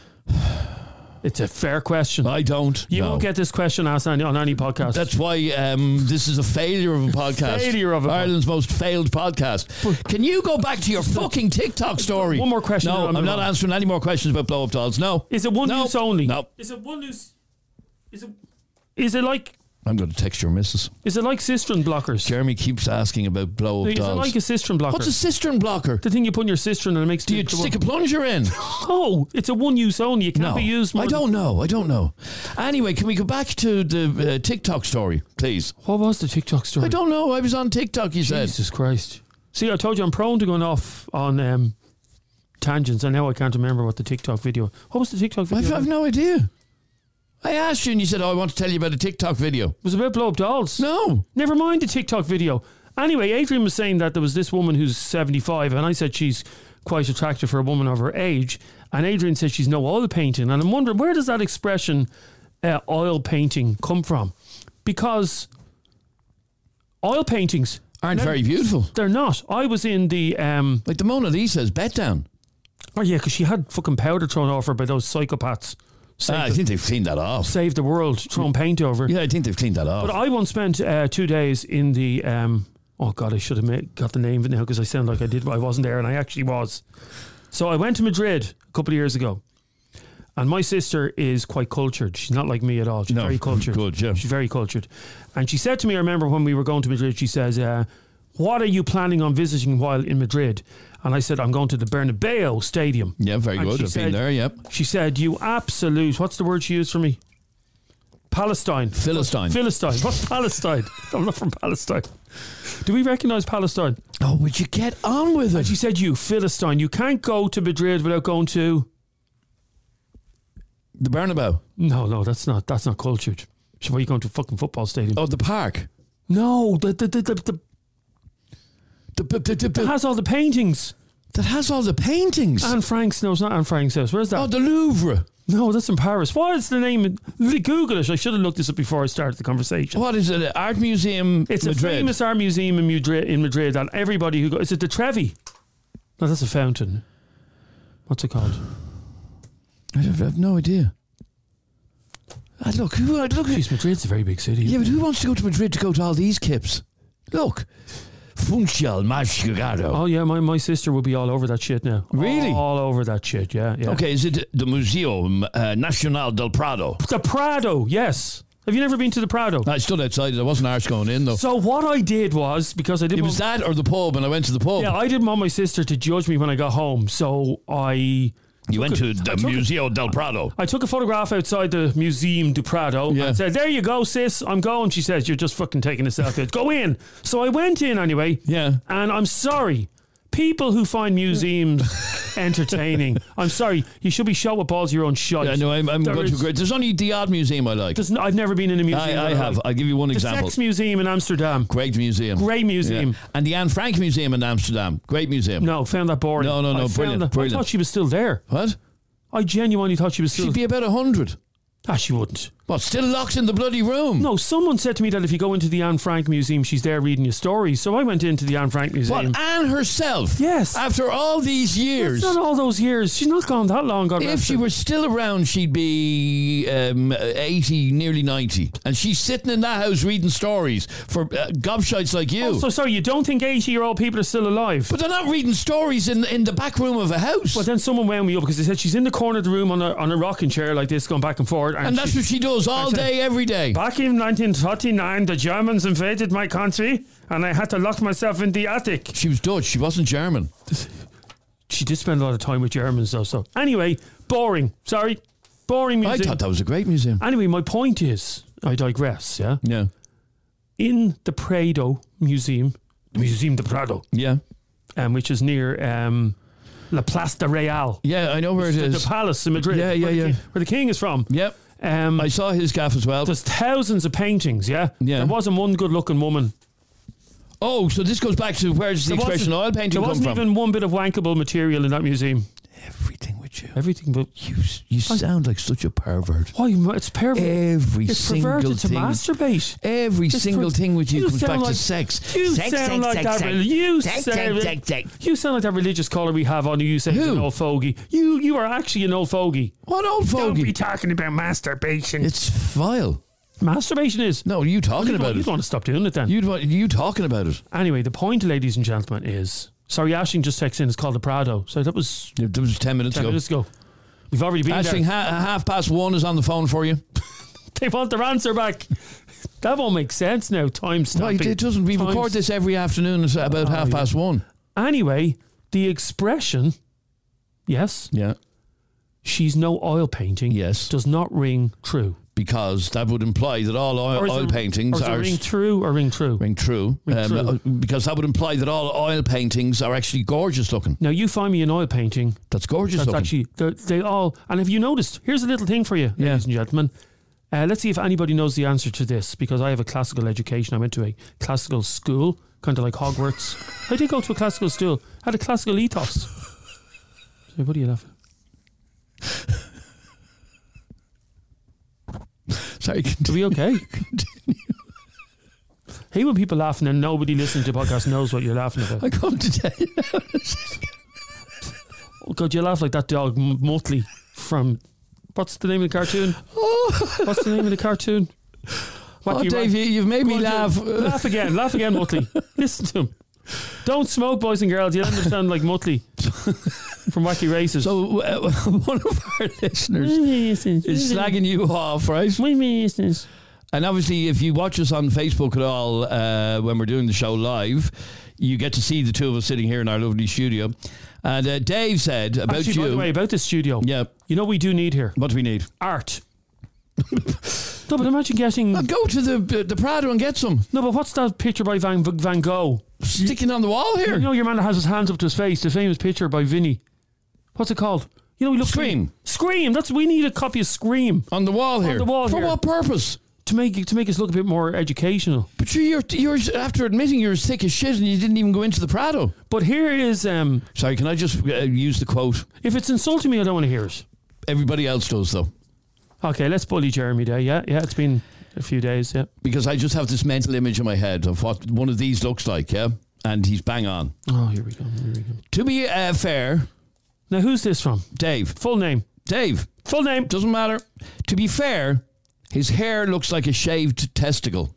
It's a fair question. I don't. You no. won't get this question asked on, on any podcast. That's why um, this is a failure of a podcast. Failure of a pod- Ireland's most failed podcast. Can you go back to your fucking TikTok story? One more question, No, then I'll I'm move not on. answering any more questions about blow up dolls. No. Is it one No. use only? No. Is it one use? Is it? Is it like? I'm going to text your missus. Is it like cistern blockers? Jeremy keeps asking about blow up Is it dolls. like a cistern blocker? What's a cistern blocker? the thing you put in your cistern and it makes? Do you the, the stick a one- plunger in? Oh, it's a one use only. It can't No, be used. More I don't know. I don't know. Anyway, can we go back to the uh, TikTok story, please? What was the TikTok story? I don't know. I was on TikTok. You said. Jesus Christ! See, I told you I'm prone to going off on um, tangents, and now I can't remember what the TikTok video. What was the TikTok video? I've, I've no idea. I asked you, and you said, "Oh, I want to tell you about a TikTok video." It was about blow up dolls. No. Never mind the TikTok video. Anyway, Adrian was saying that there was this woman who's seventy-five, and I said she's quite attractive for a woman of her age. And Adrian said she's no oil painting. And I'm wondering, where does that expression uh, oil painting come from? Because oil paintings Aren't no, very beautiful. They're not. I was in the. Um, Like the Mona Lisa's bet down. oh, yeah, because she had fucking powder thrown off her by those psychopaths. Save, Ah, I the, think they've cleaned that off. save the world, throwing paint over. Yeah, I think they've cleaned that off. But I once spent uh, two days in the. Um, oh God, I should have made, got the name of it now because I sound like I did, but I wasn't there, and I actually was. So I went to Madrid a couple of years ago, and my sister is quite cultured. She's not like me at all. She's No, very cultured. good, yeah. She's very cultured, and she said to me, I remember when we were going to Madrid. She says, uh, "What are you planning on visiting while in Madrid?" And I said, "I'm going to the Bernabeu Stadium." yeah, very And good. she I've said- been there. Yep. She said, "You absolute." What's the word she used for me? Palestine. Philistine. Philistine. What's Palestine? I'm not from Palestine. Do we recognise Palestine? Oh, would you get on with And it? she said, "You Philistine, you can't go to Madrid without going to." The Bernabeu. No, no, that's not. That's not cultured. So why are you going to a fucking football stadium? Oh, the park. No, the the the the, the The, the, the, the, that has all the paintings. that has all the paintings. Anne Frank's. No, it's not Anne Frank's house. Where's that? oh, the Louvre. No, that's in Paris. What is the name? Google it. I should have looked this up before I started the conversation. What is it? Art Museum It's Madrid. a famous art museum in Madrid. In Madrid, and everybody who goes. Is it the Trevi? No, that's a fountain. What's it called? I have, I have no idea. Ah, look, who, look. Jeez, Madrid's a very big city. Yeah, but who wants to go to Madrid to go to all these kips? Look. Funchal Mascagado. Oh yeah, my, my sister will be all over that shit now. Really? All over that shit. Yeah, yeah. Okay, is it the Museo uh, Nacional del Prado? The Prado. Yes. Have you never been to the Prado? I stood outside. There wasn't arse going in though. So what I did was because I didn't. It was want, that or the pub, and I went to the pub. yeah, I didn't want my sister to judge me when I got home, so I. you went a- to the I took a- Museo del Prado. I took a photograph outside the Museum du Prado Yeah. and said, "There you go, sis. I'm going." She says, "You're just fucking taking a selfie. Go in." So I went in anyway. Yeah. And I'm sorry, people who find museums entertaining. I'm sorry, you should be shot with balls of your own shite. Yeah, no, I'm, I'm There going to is- agree. There's only the odd museum I like. there's no- I've never been in a museum. I, that I have. like. I'll give you one The example. Sex Museum in Amsterdam. Great museum. Great museum. Yeah. And the Anne Frank Museum in Amsterdam. Great museum. No, found that boring. No, no, no, I found brilliant, that- brilliant. I thought she was still there. What? I genuinely thought she was still. She'd be about a hundred. ah, she wouldn't. What, still locked in the bloody room? No, someone said to me that if you go into the Anne Frank Museum, she's there reading you stories. So I went into the Anne Frank Museum. What, Anne herself? Yes. After all these years? It's not all those years. She's not gone that long. God If rest she her. were still around, she'd be um, eighty, nearly ninety. And she's sitting in that house reading stories for uh, gobshites like you. Oh, so sorry, you don't think eighty-year-old people are still alive? But they're not reading stories in in the back room of a house. Well, then someone wound me up because they said she's in the corner of the room on a, on a rocking chair like this, going back and forth. And, and that's she, what she does all said, day, every day. Back in nineteen thirty-nine, the Germans invaded my country and I had to lock myself in the attic. She was Dutch. She wasn't German. She did spend a lot of time with Germans, though. So anyway, boring. Sorry. Boring museum. I thought that was a great museum. Anyway, my point is, I digress, yeah? Yeah. In the Prado Museum, the Museum de Prado, Yeah. um, which is near um, La Plaza Real. Yeah, I know where it the, is. the palace in Madrid. Yeah, yeah, where the yeah. king- where the king is from. Yep. Um, I saw his gaff as well. there's thousands of paintings, yeah? Yeah. There wasn't one good-looking woman. Oh, so this goes back to where's the There expression wasn't- oil painting There come wasn't from? even one bit of wankable material in that museum. Everything with you. Everything but... You, you sound like such a pervert. Why? It's pervert. Every it's single perverted to thing. masturbate. Every It's single per- thing with you, you comes sound back like- to sex. You sex, sound sex, like sex, that. sex. You Sex, sound, sex, sex, sex. you sound like that religious caller we have on. You say he's Who? an old fogey. You you are actually an old fogey. What old Don't be fogey? talking about masturbation. It's vile. Masturbation is. No, you talking You'd, about want, you'd it. want to stop doing it then. You'd want you talking about it. Anyway, the point, ladies and gentlemen, is sorry, Ashling just texted in. It's called the Prado. So that was It was ten minutes ten ago. minutes ago. We've already been Ashling, there. ha- half past one is on the phone for you. They want their answer back. That won't make sense now. Time Right, stamping. it doesn't. We Time record this every afternoon at about Oh, half yeah. past one. Anyway, the expression, yes, Yeah, she's no oil painting, Yes. does not ring true. because that would imply that all oil, Or is oil it- paintings or is it are ring true or ring true? ring true. Ring um, true. uh, because that would imply that all oil paintings are actually gorgeous looking. Now you find me an oil painting. That's gorgeous That's looking. actually they're- they all. And have you noticed? Here's a little thing for you, Yeah. ladies and gentlemen. Uh, let's see if anybody knows the answer to this, because I have a classical education. I went to a classical school, kind of like Hogwarts. I did go to a classical school. Had a classical ethos. So what are you laughing? Sorry, Are we okay? Hey, when people laughing and nobody listening to the podcast knows what you're laughing about. I come to tell you. Oh God, you laugh like that dog M- Muttley from what's the name of the cartoon? What's the name of the cartoon? Oh, Wacky Dave, Ra- you, you've made me Go on, laugh. Jim. Laugh again, laugh again, Muttley. Listen to him. Don't smoke, boys and girls. You'll understand like Muttley from Wacky Races. So uh, one of our listeners is slagging you off, right? And obviously, if you watch us on Facebook at all uh, when we're doing the show live, you get to see the two of us sitting here in our lovely studio. And uh, Dave said about Actually, you. by the way, about this studio. Yeah. You know what we do need here? What do we need? Art. No, but imagine getting. Well, go to the the Prado and get some. No, but what's that picture by Van Van Gogh? Sticking on the wall here. You know your man that has his hands up to his face, the famous picture by Vinny. What's it called? You know, he looks Scream. Scream. That's we need a copy of Scream On the wall here. the wall For here. what purpose? to make it to make us look a bit more educational. But you're, you're after admitting you're as thick as shit and you didn't even go into the Prado. But here is um, Sorry, can I just uh, use the quote? if it's insulting me, I don't want to hear it. Everybody else does though. Okay, let's bully Jeremy there. Yeah, yeah, it's been a few days. Yeah. Because I just have this mental image in my head of what one of these looks like, yeah? And he's bang on. Oh, here we go. Here we go. To be uh, fair, Now, who's this from? Dave. Full name. Dave. Full name. Doesn't matter. To be fair, his hair looks like a shaved testicle.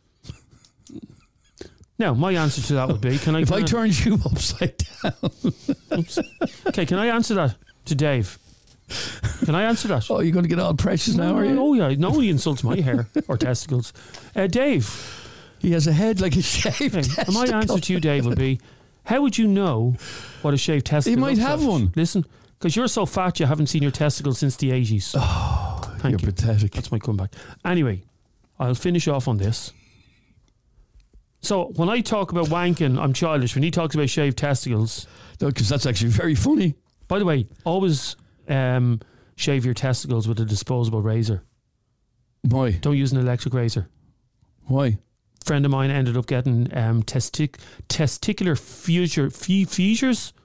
Now, my answer to that would be: Can I? If can I turned you upside down. Oops. Okay, can I answer that to Dave? Can I answer that? Oh, you're going to get all precious now, are you? Oh yeah, nobody insults my hair or testicles. Uh, Dave, He has a head like a shaved okay, testicle. my answer to you, Dave, would be: How would you know what a shaved testicle? He might looks have like? one. Listen, because you're so fat, you haven't seen your testicles since the eighties. Oh, thank You're you. pathetic. That's my comeback. Anyway, I'll finish off on this. So when I talk about wanking, I'm childish. When he talks about shaved testicles, No, because that's actually very funny. by the way, always um, shave your testicles with a disposable razor. Why? Don't use an electric razor. Why? Friend of mine ended up getting um, testic testicular fissure, f- fissures,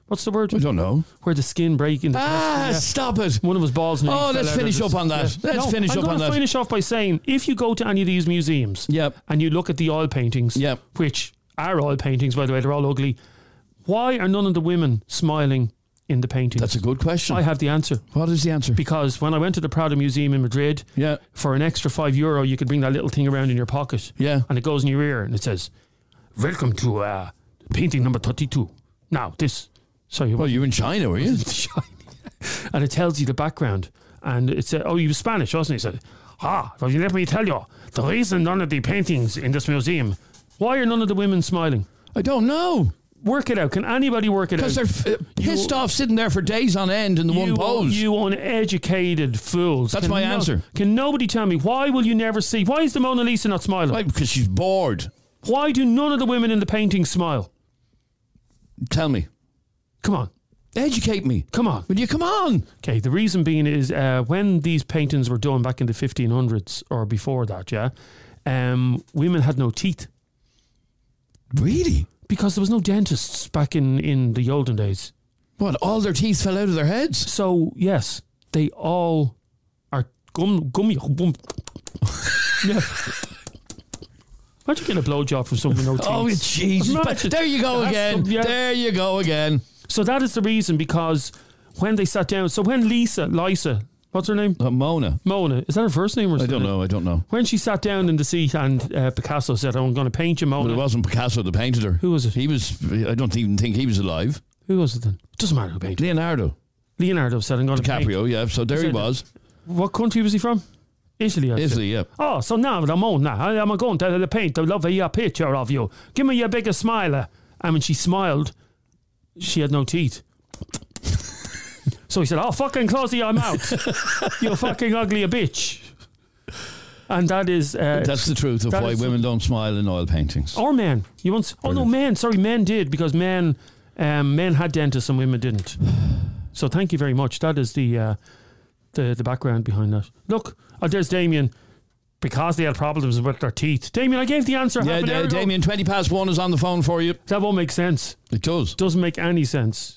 What's the word? I don't know. Where the skin break in the Ah, test. stop it. One of his balls. nearly Oh, fell let's out of finish his- up on that. Yeah. Let's No, finish I'm up on gonna that. finish off by saying, if you go to any of these museums Yep. and you look at the oil paintings, Yep. which are oil paintings, by the way, they're all ugly, why are none of the women smiling in the paintings? That's a good question. I have the answer. What is the answer? Because when I went to the Prado Museum in Madrid, Yeah. for an extra five euro, you could bring that little thing around in your pocket. Yeah. And it goes in your ear and it says, "Welcome to uh, painting number thirty-two." Now, this, sorry, Well, you were in China, were you? and it tells you the background. And it said, oh, he was Spanish, wasn't he? He said, ah, well, let me tell you, the reason none of the paintings in this museum, why are none of the women smiling? I don't know. Work it out. Can anybody work it out? Because they're f- pissed You- off sitting there for days on end in the one you, pose. you uneducated fools. That's Can my no- answer. Can nobody tell me, why will you never see? Why is the Mona Lisa not smiling? Why? Because she's bored. Why do none of the women in the painting smile? Tell me. Come on. Educate me. Come on. Will you come on? Okay, the reason being is uh, when these paintings were done back in the fifteen hundreds or before that, yeah, um, women had no teeth. Really? Because there was no dentists back in, in the olden days. What? All their teeth fell out of their heads? So, yes, they all are gum, gummy. Gum. Yeah. Imagine getting a blowjob from someone with no teeth. Oh, Jesus. But Imagine. there you go That's again. some- yeah. There you go again. So that is the reason, because when they sat down, so when Lisa, Lisa, what's her name? Uh, Mona. Mona, is that her first name or I something? don't know. I don't know. When she sat down in the seat and uh, Picasso said, I'm going to paint you, Mona. But it wasn't Picasso that painted her. Who was it? He was. I don't even think he was alive. Who was it then? Doesn't matter who painted. Leonardo Leonardo said, I'm going to paint. DiCaprio. Yeah. So there he Said- was. What country was he from? Italy, I Italy. Yeah. said. Oh, so now, Ramona, I'm going to paint a lovely uh, picture of you. Give me your biggest smile. And when she smiled, she had no teeth. So he said, oh, fucking close your mouth. You fucking ugly a bitch. And that is... Uh, That's the truth of that why is- women don't smile in oil paintings. Or men. You once? Oh no, men. Sorry, men did, because men, um, men had dentists and women didn't. So thank you very much. That is the uh, the the background behind that. Look, oh, there's Damien. Because they had problems with their teeth. Damien, I gave the answer. Yeah, half an hour uh, ago. Damien, twenty past one is on the phone for you. That won't make sense. It does. Doesn't make any sense.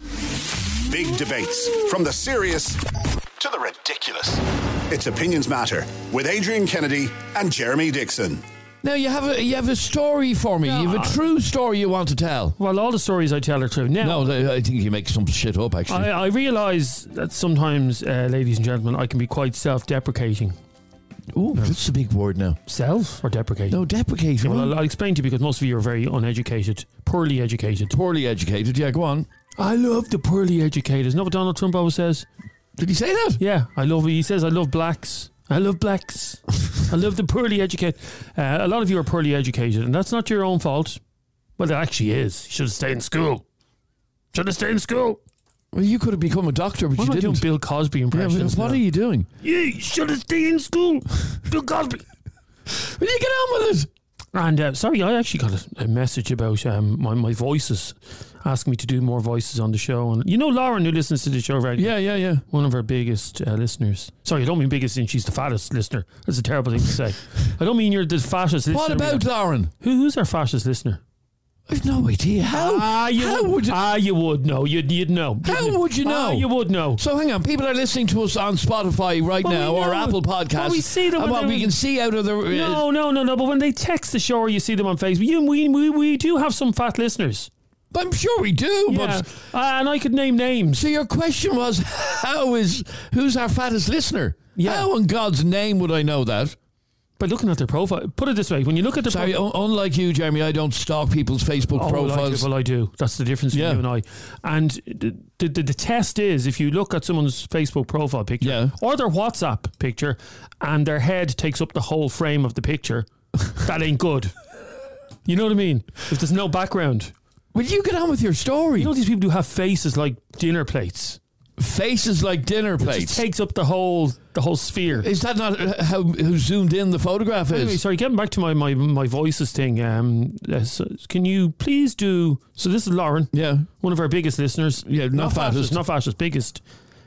Big debates from the serious to the ridiculous. It's Opinions Matter with Adrian Kennedy and Jeremy Dixon. Now you have a you have a story for me. You have a true story you want to tell. Well, all the stories I tell are true. Now, No, th- I think you make some shit up. Actually, I, I realise that sometimes, uh, ladies and gentlemen, I can be quite self-deprecating. oh, that's a big word now. Self or deprecating? No, deprecating. Well, I'll, I'll explain to you, because most of you are very uneducated, poorly educated. Poorly educated. Yeah, go on. I love the poorly educated. Isn't that what Donald Trump always says? Did he say that? Yeah, I love. He says, "I love blacks. I love blacks. I love the poorly educated." Uh, a lot of you are poorly educated, and that's not your own fault. Well, it actually is. You should have stayed in school. Should have stayed in school. Well, you could have become a doctor, but Why you am I doing didn't. Bill Cosby Yeah, impressions? but what now? are you doing? You should have stayed in school. Bill Cosby. Will you get on with it? And uh, sorry, I actually got a, a message about um, my, my voices, asking me to do more voices on the show. And you know Lauren, who listens to the show regularly? Yeah, yeah, yeah. One of our biggest uh, listeners. Sorry, I don't mean biggest, and she's the fattest listener. That's a terrible thing to say. I don't mean you're the fattest listener. What about Lauren? Who, who's our fattest listener? I've no idea. How? Ah, you how would, would you, ah, you would know. You'd, you'd know. How would you know? Ah, you would know. So hang on, people are listening to us on Spotify right Well, now we or know. Apple Podcasts. Well, we see them And when what we they're- can see out of the. Uh, No, no, no, no. But when they text the show or you see them on Facebook, you, we, we, we do have some fat listeners. I'm sure we do, Yeah. but Uh, and I could name names. so your question was, how is who's our fattest listener? Yeah. How in God's name would I know that? By looking at their profile. Put it this way. When you look at their Sorry, profile. un- unlike you, Jeremy, I don't stalk people's Facebook Oh, well, I do, profiles. well, I do. That's the difference Yeah. between you and I. And the, the, the, the test is, if you look at someone's Facebook profile picture Yeah. or their WhatsApp picture and their head takes up the whole frame of the picture, that ain't good. You know what I mean? If there's no background. Will you get on with your story? You know these people who have faces like dinner plates? Faces like dinner It plates. just takes up the whole the whole sphere. Is that not uh, how, how zoomed in the photograph is? Anyway, sorry, getting back to my, my, my voices thing. Um, uh, so can you please do... So this is Lauren, Yeah. one of our biggest listeners. Yeah, not fattest. Not fattest, biggest.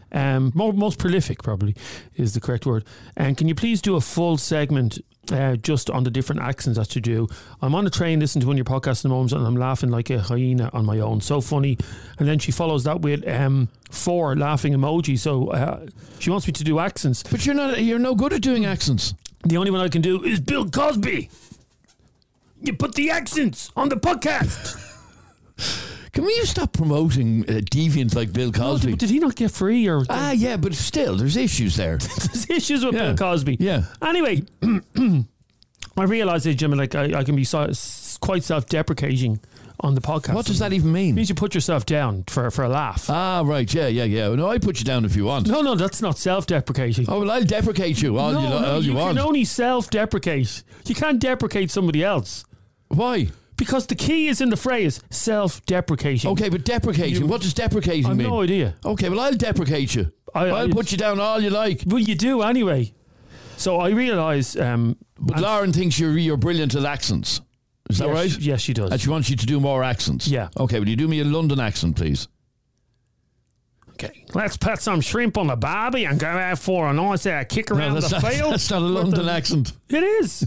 Um, more, most prolific probably is the correct word. And can you please do a full segment uh, just on the different accents that you do? I'm on a train listening to one of your podcasts at the moment and I'm laughing like a hyena on my own. So funny. And then she follows that with um, four laughing emoji. So uh, she wants me to do accents. But you're not. You're no good at doing accents. The only one I can do is Bill Cosby. You put the accents on the podcast. Can we stop promoting uh, deviants like Bill Cosby? No, did he not get free? Or ah, yeah, but still, there's issues there. There's issues with yeah. Bill Cosby. Yeah. Anyway, I realise that, Jim, like I, I can be so, quite self-deprecating on the podcast. What does that even mean? It means you put yourself down for for a laugh. Ah, right, yeah, yeah, yeah. No, I put you down if you want. No, no, that's not self-deprecating. Oh, well, I'll deprecate you all no, you, no, all you, you want. can only self-deprecate. You can't deprecate somebody else. Why? Because the key is in the phrase self-deprecating. Okay, but deprecating, You- what does deprecating I've mean? no idea. Okay, well, I'll deprecate you. I- I'll I- put you down all you like. Well, you do anyway. So I realise... Um, But and- Lauren thinks you're you're brilliant at accents. Is that yes, right? Yes, she does. And she wants you to do more accents. Yeah. Okay, will you do me a London accent, please? Okay, let's put some shrimp on the barbie and go out for a nice uh, kick around that's, the not, field. that's not a London the, accent. It is.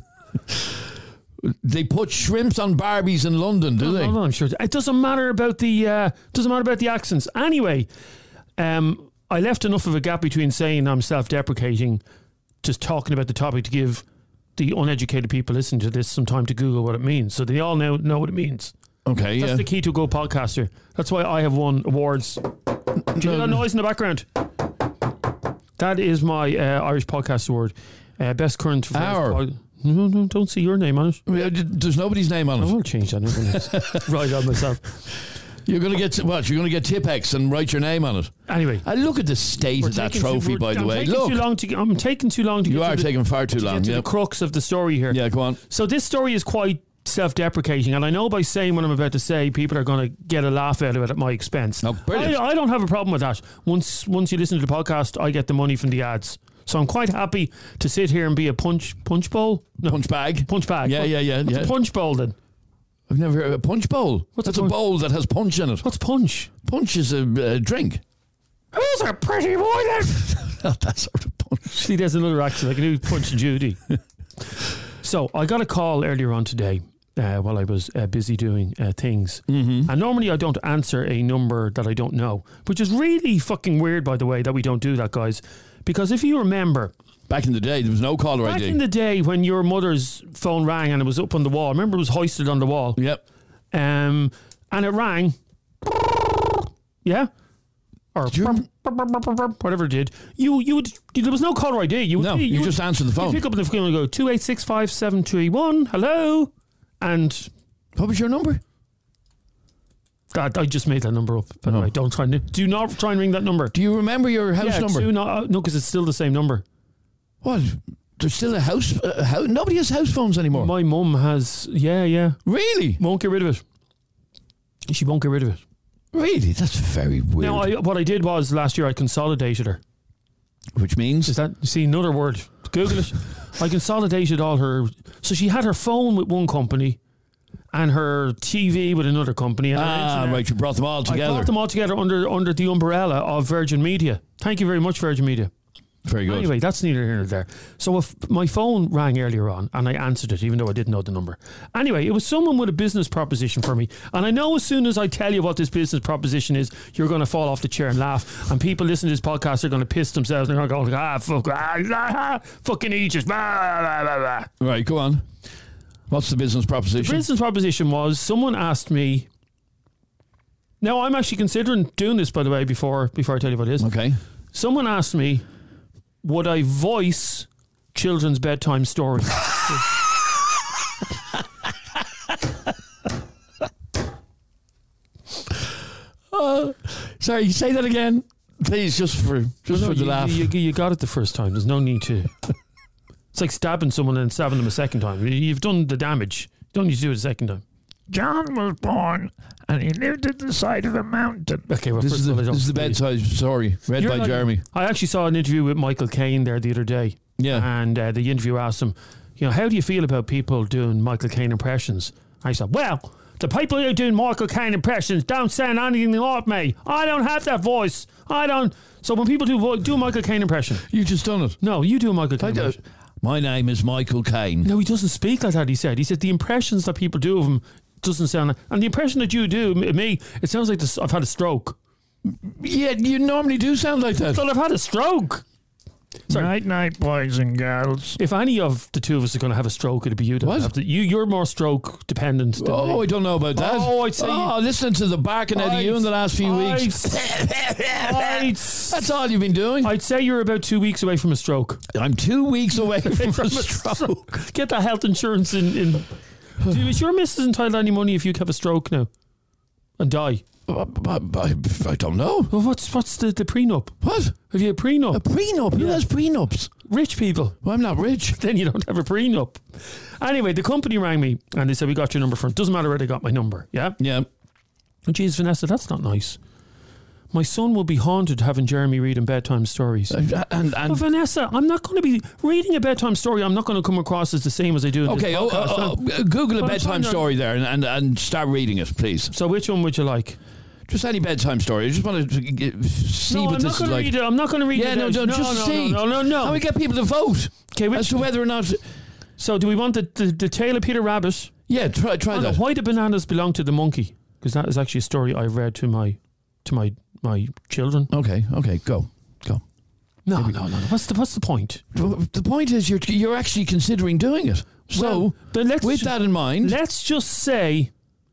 They put shrimps on Barbies in London, do no, they? No, no, I'm sure. It doesn't matter about the uh, doesn't matter about the accents. Anyway, um, I left enough of a gap between saying I'm self-deprecating, just talking about the topic to give the uneducated people listening to this some time to Google what it means, so they all know know what it means. Okay, That's yeah. the key to a good podcaster. That's why I have won awards. Do you hear that noise in the background? That is my uh, Irish Podcast Award. Uh, best current... Our? Pod- no, no, don't see your name on it. Well, There's nobody's name on I it. won't change that. Right on myself. You're going to get what? You're going to get Tipex and write your name on it. Anyway. Uh, look at the state We're of that taking trophy, too, by the I'm way. Taking Look, too long to, I'm taking too long to you get are to the, taking far too to long. get to Yeah. the crux of the story here. Yeah, go on. So this story is quite self-deprecating, and I know by saying what I'm about to say, people are going to get a laugh out of it at my expense. Oh, brilliant. I, I don't have a problem with that. Once once you listen to the podcast, I get the money from the ads. So I'm quite happy to sit here and be a punch punch bowl. No, Punch bag. punch bag. Yeah, yeah, yeah, What's yeah. a punch bowl then? I've never heard of a punch bowl. What's That's a a, punch- bowl that has punch in it. What's punch? Punch is a uh, drink. Who's a pretty boy then? Not that sort of punch. See, there's another accent. I can do Punch and Judy. So I got a call earlier on today uh, while I was uh, busy doing uh, things. Mm-hmm. And normally I don't answer a number that I don't know, which is really fucking weird, by the way, that we don't do that, guys. Because if you remember... Back in the day, there was no caller Back I D. in the day when your mother's phone rang and it was up on the wall, remember it was hoisted on the wall? Yep. Um, and it rang. Yeah? Or Do you rem- whatever it did. You, you would, there was no caller I D. You would, No, you would- just answered the you phone. pick up the phone and go two eight six five seven three one. Hello, and What was your number? God, I just made that number up. By the Oh. way, don't try and do not try and ring that number. Do you remember your house yeah, number? two, no, uh, no, because it's still the same number. What? There's still a house. Uh, house nobody has house phones anymore. My mum has. Yeah, yeah. Really? Won't get rid of it. She won't get rid of it. Really? That's very weird. Now, I, what I did was last year I consolidated her. Which means Is that see another word? Google it. I consolidated all her. So she had her phone with one company, and her T V with another company. And her ah, internet. right. You brought them all I together. brought them all together under under the umbrella of Virgin Media. Thank you very much, Virgin Media. Very good. Anyway, that's neither here nor there. So if my phone rang earlier on and I answered it, even though I didn't know the number. Anyway, it was someone with a business proposition for me. And I know as soon as I tell you what this business proposition is, you're going to fall off the chair and laugh. And people listening to this podcast are going to piss themselves. And they're going to go, ah, fuck, ah, ah, fucking Aegis. Blah, blah, blah, blah. Right, go on. What's the business proposition? The business proposition was someone asked me. Now, I'm actually considering doing this, by the way, before before I tell you what it is. Okay. Someone asked me, would I voice children's bedtime stories? Uh, sorry, say that again, please, just for just No, for the you, laugh. You, you got it the first time. There's no need to. It's like stabbing someone and stabbing them a second time. You've done the damage. You don't need to do it a second time. John was born and he lived at the side of a mountain. Okay, well, this first is of the, all, I don't this is the believe- bedside story read You're by not- Jeremy. I actually saw an interview with Michael Caine there the other day. Yeah. And uh, the interviewer asked him, you know, how do you feel about people doing Michael Caine impressions? And I said, well, The people who do Michael Caine impressions don't sound anything like me. I don't have that voice. I don't. So when people do vo- do a Michael Caine impression, You just done it. no, you do a Michael Caine I do. impression. My name is Michael Caine. No, he doesn't speak like that. He said. He said the impressions that people do of him doesn't sound. Like, and the impression that you do m- me, it sounds like this, I've had a stroke. Yeah, you normally do sound like that. Well, I've had a stroke. Sorry. Night, night, boys and girls. If any of the two of us are going to have a stroke, it'd be you. that What? have to- you, you're more stroke dependent. Than Oh, me. I don't know about that. Oh, I'd say Oh, listening to the barking out of you in the last few I'd- weeks. I'd, That's all you've been doing. I'd say you're about two weeks away from a stroke. I'm two weeks away from, From a stroke. Get that health insurance in. in Do- is your missus entitled to any money if you have a stroke now and die? I, I, I don't know. Well, what's what's the, the prenup? What? Have you a prenup? A prenup? Who Yeah. has prenups? Rich people. Well, I'm not rich. Then you don't have a prenup. Anyway, the company rang me and they said, we got your number from. Doesn't matter where they got my number. Yeah. Yeah. Oh, geez, Vanessa, that's not nice. My son will be haunted having Jeremy reading bedtime stories. And, and, But Vanessa, I'm not going to be reading a bedtime story. I'm not going to come across as the same as I do in okay, this oh, podcast. oh, oh, Google a Well, I'm bedtime trying to- story there and, and, and start reading it, please. So which one would you like? Just any bedtime story. I just want to get, see No, what I'm this not is going to like. read it. I'm not going to read Yeah, it. no, out. no, no, just no, see. no, no, no, no. How we get people to vote Okay, which, as to whether or not. so do we want the, the, the tale of Peter Rabbit? Yeah, try try Oh, no, that. why the bananas belong to the monkey? Because that is actually a story I read to my to my my children. Okay, okay, go, go. No, no, no, no. What's the what's the point? The point is, you're you're actually considering doing it. So, Well, then let's with ju- that in mind, Let's just say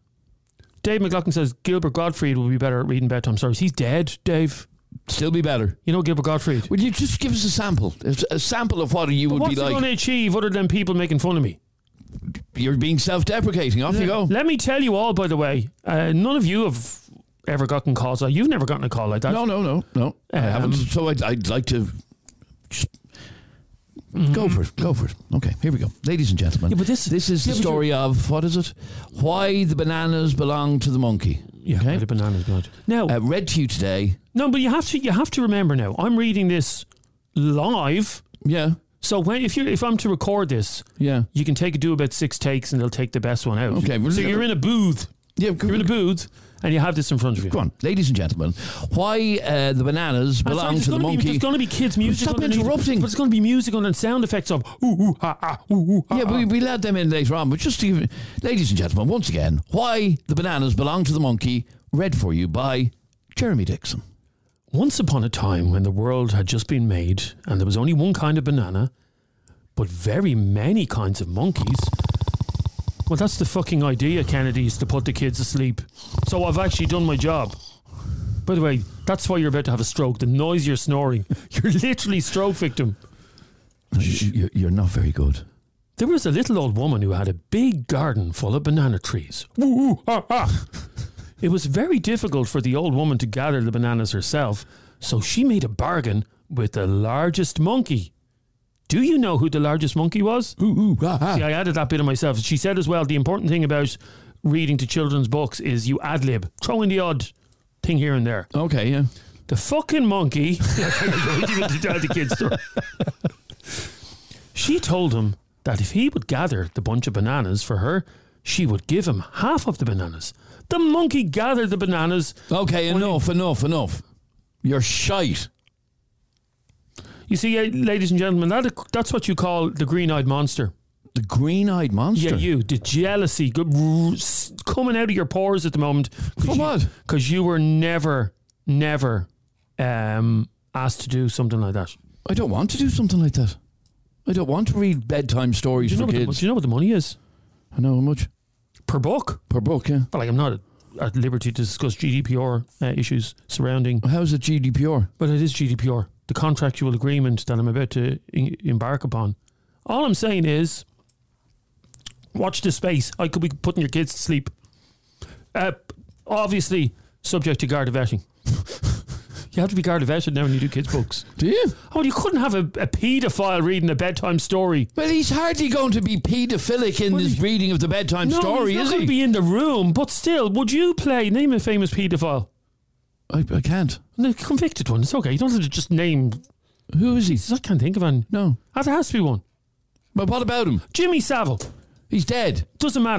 Dave McLaughlin says Gilbert Gottfried will be better at reading bedtime stories. He's dead, Dave. still be better. You know Gilbert Gottfried. Would you just give us a sample, a sample of what you But would what's be he like? going to achieve other than people making fun of me? You're being self-deprecating. Off you go. Let me tell you all, by the way, uh, none of you have ever gotten calls like you've never gotten a call like that. No, no, no, no. I Um, haven't. So I'd, I'd like to just Mm-hmm. go for it. Go for it. Okay, here we go, ladies and gentlemen. Yeah, but this- this is yeah, the but story of what is it? Why the bananas belong to the monkey. Yeah, Okay. the bananas good. Now, Uh, read to you today. no, but you have to you have to remember now. I'm reading this live, Yeah, so when if you if I'm to record this, yeah, you can take do about six takes and they'll take the best one out. Okay, well, so you're in a booth. yeah. You're in a booth and you have this in front of you. Go on, ladies and gentlemen. Why uh, the bananas And sorry, belong there's to the gonna be- monkey? There's going to be kids' music. Stop underneath, interrupting. But it's going to be music and sound effects of ooh ooh ha ha ooh ooh ha. Yeah, ha. we we let them in later on. But just to give, ladies and gentlemen, once again, why the bananas belong to the monkey? Read for you by Jeremy Dixon. Once upon a time when the world had just been made and there was only one kind of banana, but very many kinds of monkeys. Well, that's the fucking idea, Kennedy, is to put the kids asleep. So I've actually done my job. By the way, that's why you're about to have a stroke. The noise you're snoring. You're literally stroke victim. You're, you're not very good. There was a little old woman who had a big garden full of banana trees. Ooh, ooh, ha, ha. It was very difficult for the old woman to gather the bananas herself, so she made a bargain with the largest monkey. Do you know who the largest monkey was? Ooh, ooh, ah, ah. See, I added that bit of myself. She said as well, the important thing about reading to children's books is you ad-lib. Throw in the odd thing here and there. Okay, yeah. The fucking monkey... the kid's story. She told him that if he would gather the bunch of bananas for her, she would give him half of the bananas. The monkey gathered the bananas. Okay, When enough, enough, enough. You're shite. You see, uh, ladies and gentlemen, that, that's what you call the green-eyed monster. The green-eyed monster. Yeah, you. The jealousy go- r- s- coming out of your pores at the moment. For what? Because you were never, never um, asked to do something like that. I don't want to do something like that. I don't want to read bedtime stories Do you, know for what the, kids. do you know what the money is? I know how much. Per book? Per book, yeah. Well, like, I'm not at, at liberty to discuss G D P R uh, issues surrounding... How's it G D P R? But it is G D P R, the contractual agreement that I'm about to in- embark upon. All I'm saying is, watch this space. I could be putting your kids to sleep. Uh, obviously, subject to Garda vetting. You have to be Garda vetted now when you do kids' books. Do you? Oh, you couldn't have a, a paedophile reading a bedtime story. Well, he's hardly going to be paedophilic in Well, his he- reading of the bedtime No, story, he's not is going he? to be in the room, but still, would you play, name a famous paedophile? I, I can't. The convicted one, it's okay. You don't have to just name... Who is he? I can't think of any. No. There has to be one. But what about him? Jimmy Savile. He's dead. Doesn't matter.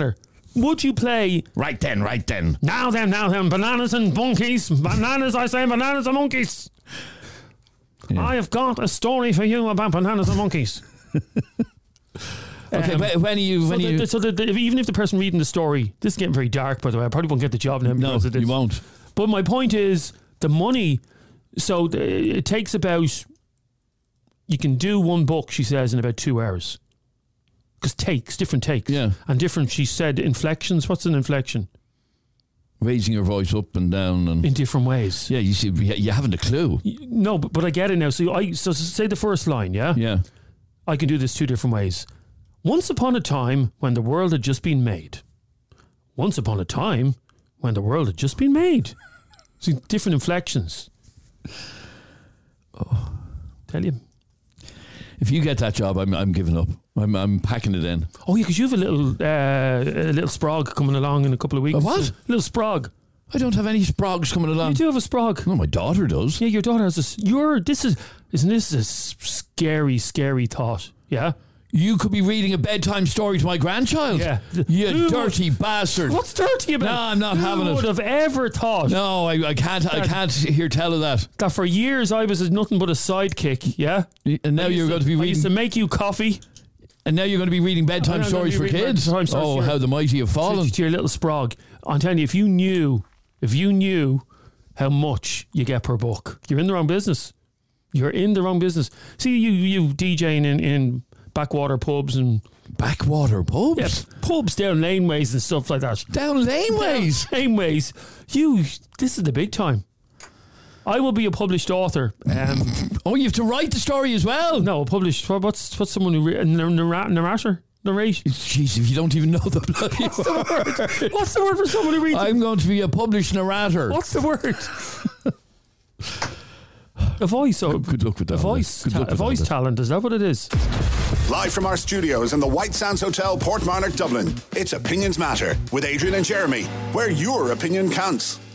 Would you play? Right then, right then. Now then, now then, bananas and monkeys. Bananas, I say, bananas and monkeys. Yeah. I have got a story for you about bananas and monkeys. Okay, um, when you... When so you the, so the, the, even if the person reading the story... This is getting very dark, by the way. I probably won't get the job now. No, you won't. But my point is, the money... So the, it takes about... You can do one book, she says, in about two hours. Because takes, different takes. Yeah. And different, she said, inflections. What's an inflection? Raising your voice up and down. And in different ways. Yeah, you see, you haven't a clue. No, but, but I get it now. So, I, so say the first line, yeah? Yeah. I can do this two different ways. Once upon a time when the world had just been made. Once upon a time when the world had just been made. See, different inflections. Oh. Tell you. If you get that job, I'm I'm giving up. I'm I'm packing it in. Oh yeah, because you have a little uh, a little sprog coming along in a couple of weeks. A what? A little sprog. I don't have any sprogs coming along. You do have a sprog. No, my daughter does. Yeah, your daughter has this. Your this is isn't this a scary, scary thought? Yeah. You could be reading a bedtime story to my grandchild. Yeah. You Who dirty would, bastard. What's dirty about it? No, I'm not Who having it. Who would have ever thought? No, I, I can't. That, I can't hear tell of that. That for years I was nothing but a sidekick. Yeah. And now you're to, going to be reading. I used to make you coffee. And now you're going to be reading bedtime stories for kids. Bedtime stories oh, for how the mighty have fallen. To, to your little sprog. I'm telling you, if you knew, if you knew how much you get per book, you're in the wrong business. You're in the wrong business. See, you you DJing in in. backwater pubs and backwater pubs, yeah, pubs down laneways and stuff like that. Down laneways, down laneways. You, this is the big time. I will be a published author. Um, oh, you have to write the story as well. No, published. What's what's someone who a narrator, narrator, narrate? Jeez, if you don't even know the bloody what's the word? What's the word for someone who reads? I'm going to be a published narrator. What's the word? A voice. Oh, good luck with that. A voice. Ta- a voice talent. Is that what it is? Live from our studios in the White Sands Hotel, Portmarnock, Dublin. It's Opinions Matter with Adrian and Jeremy, where your opinion counts.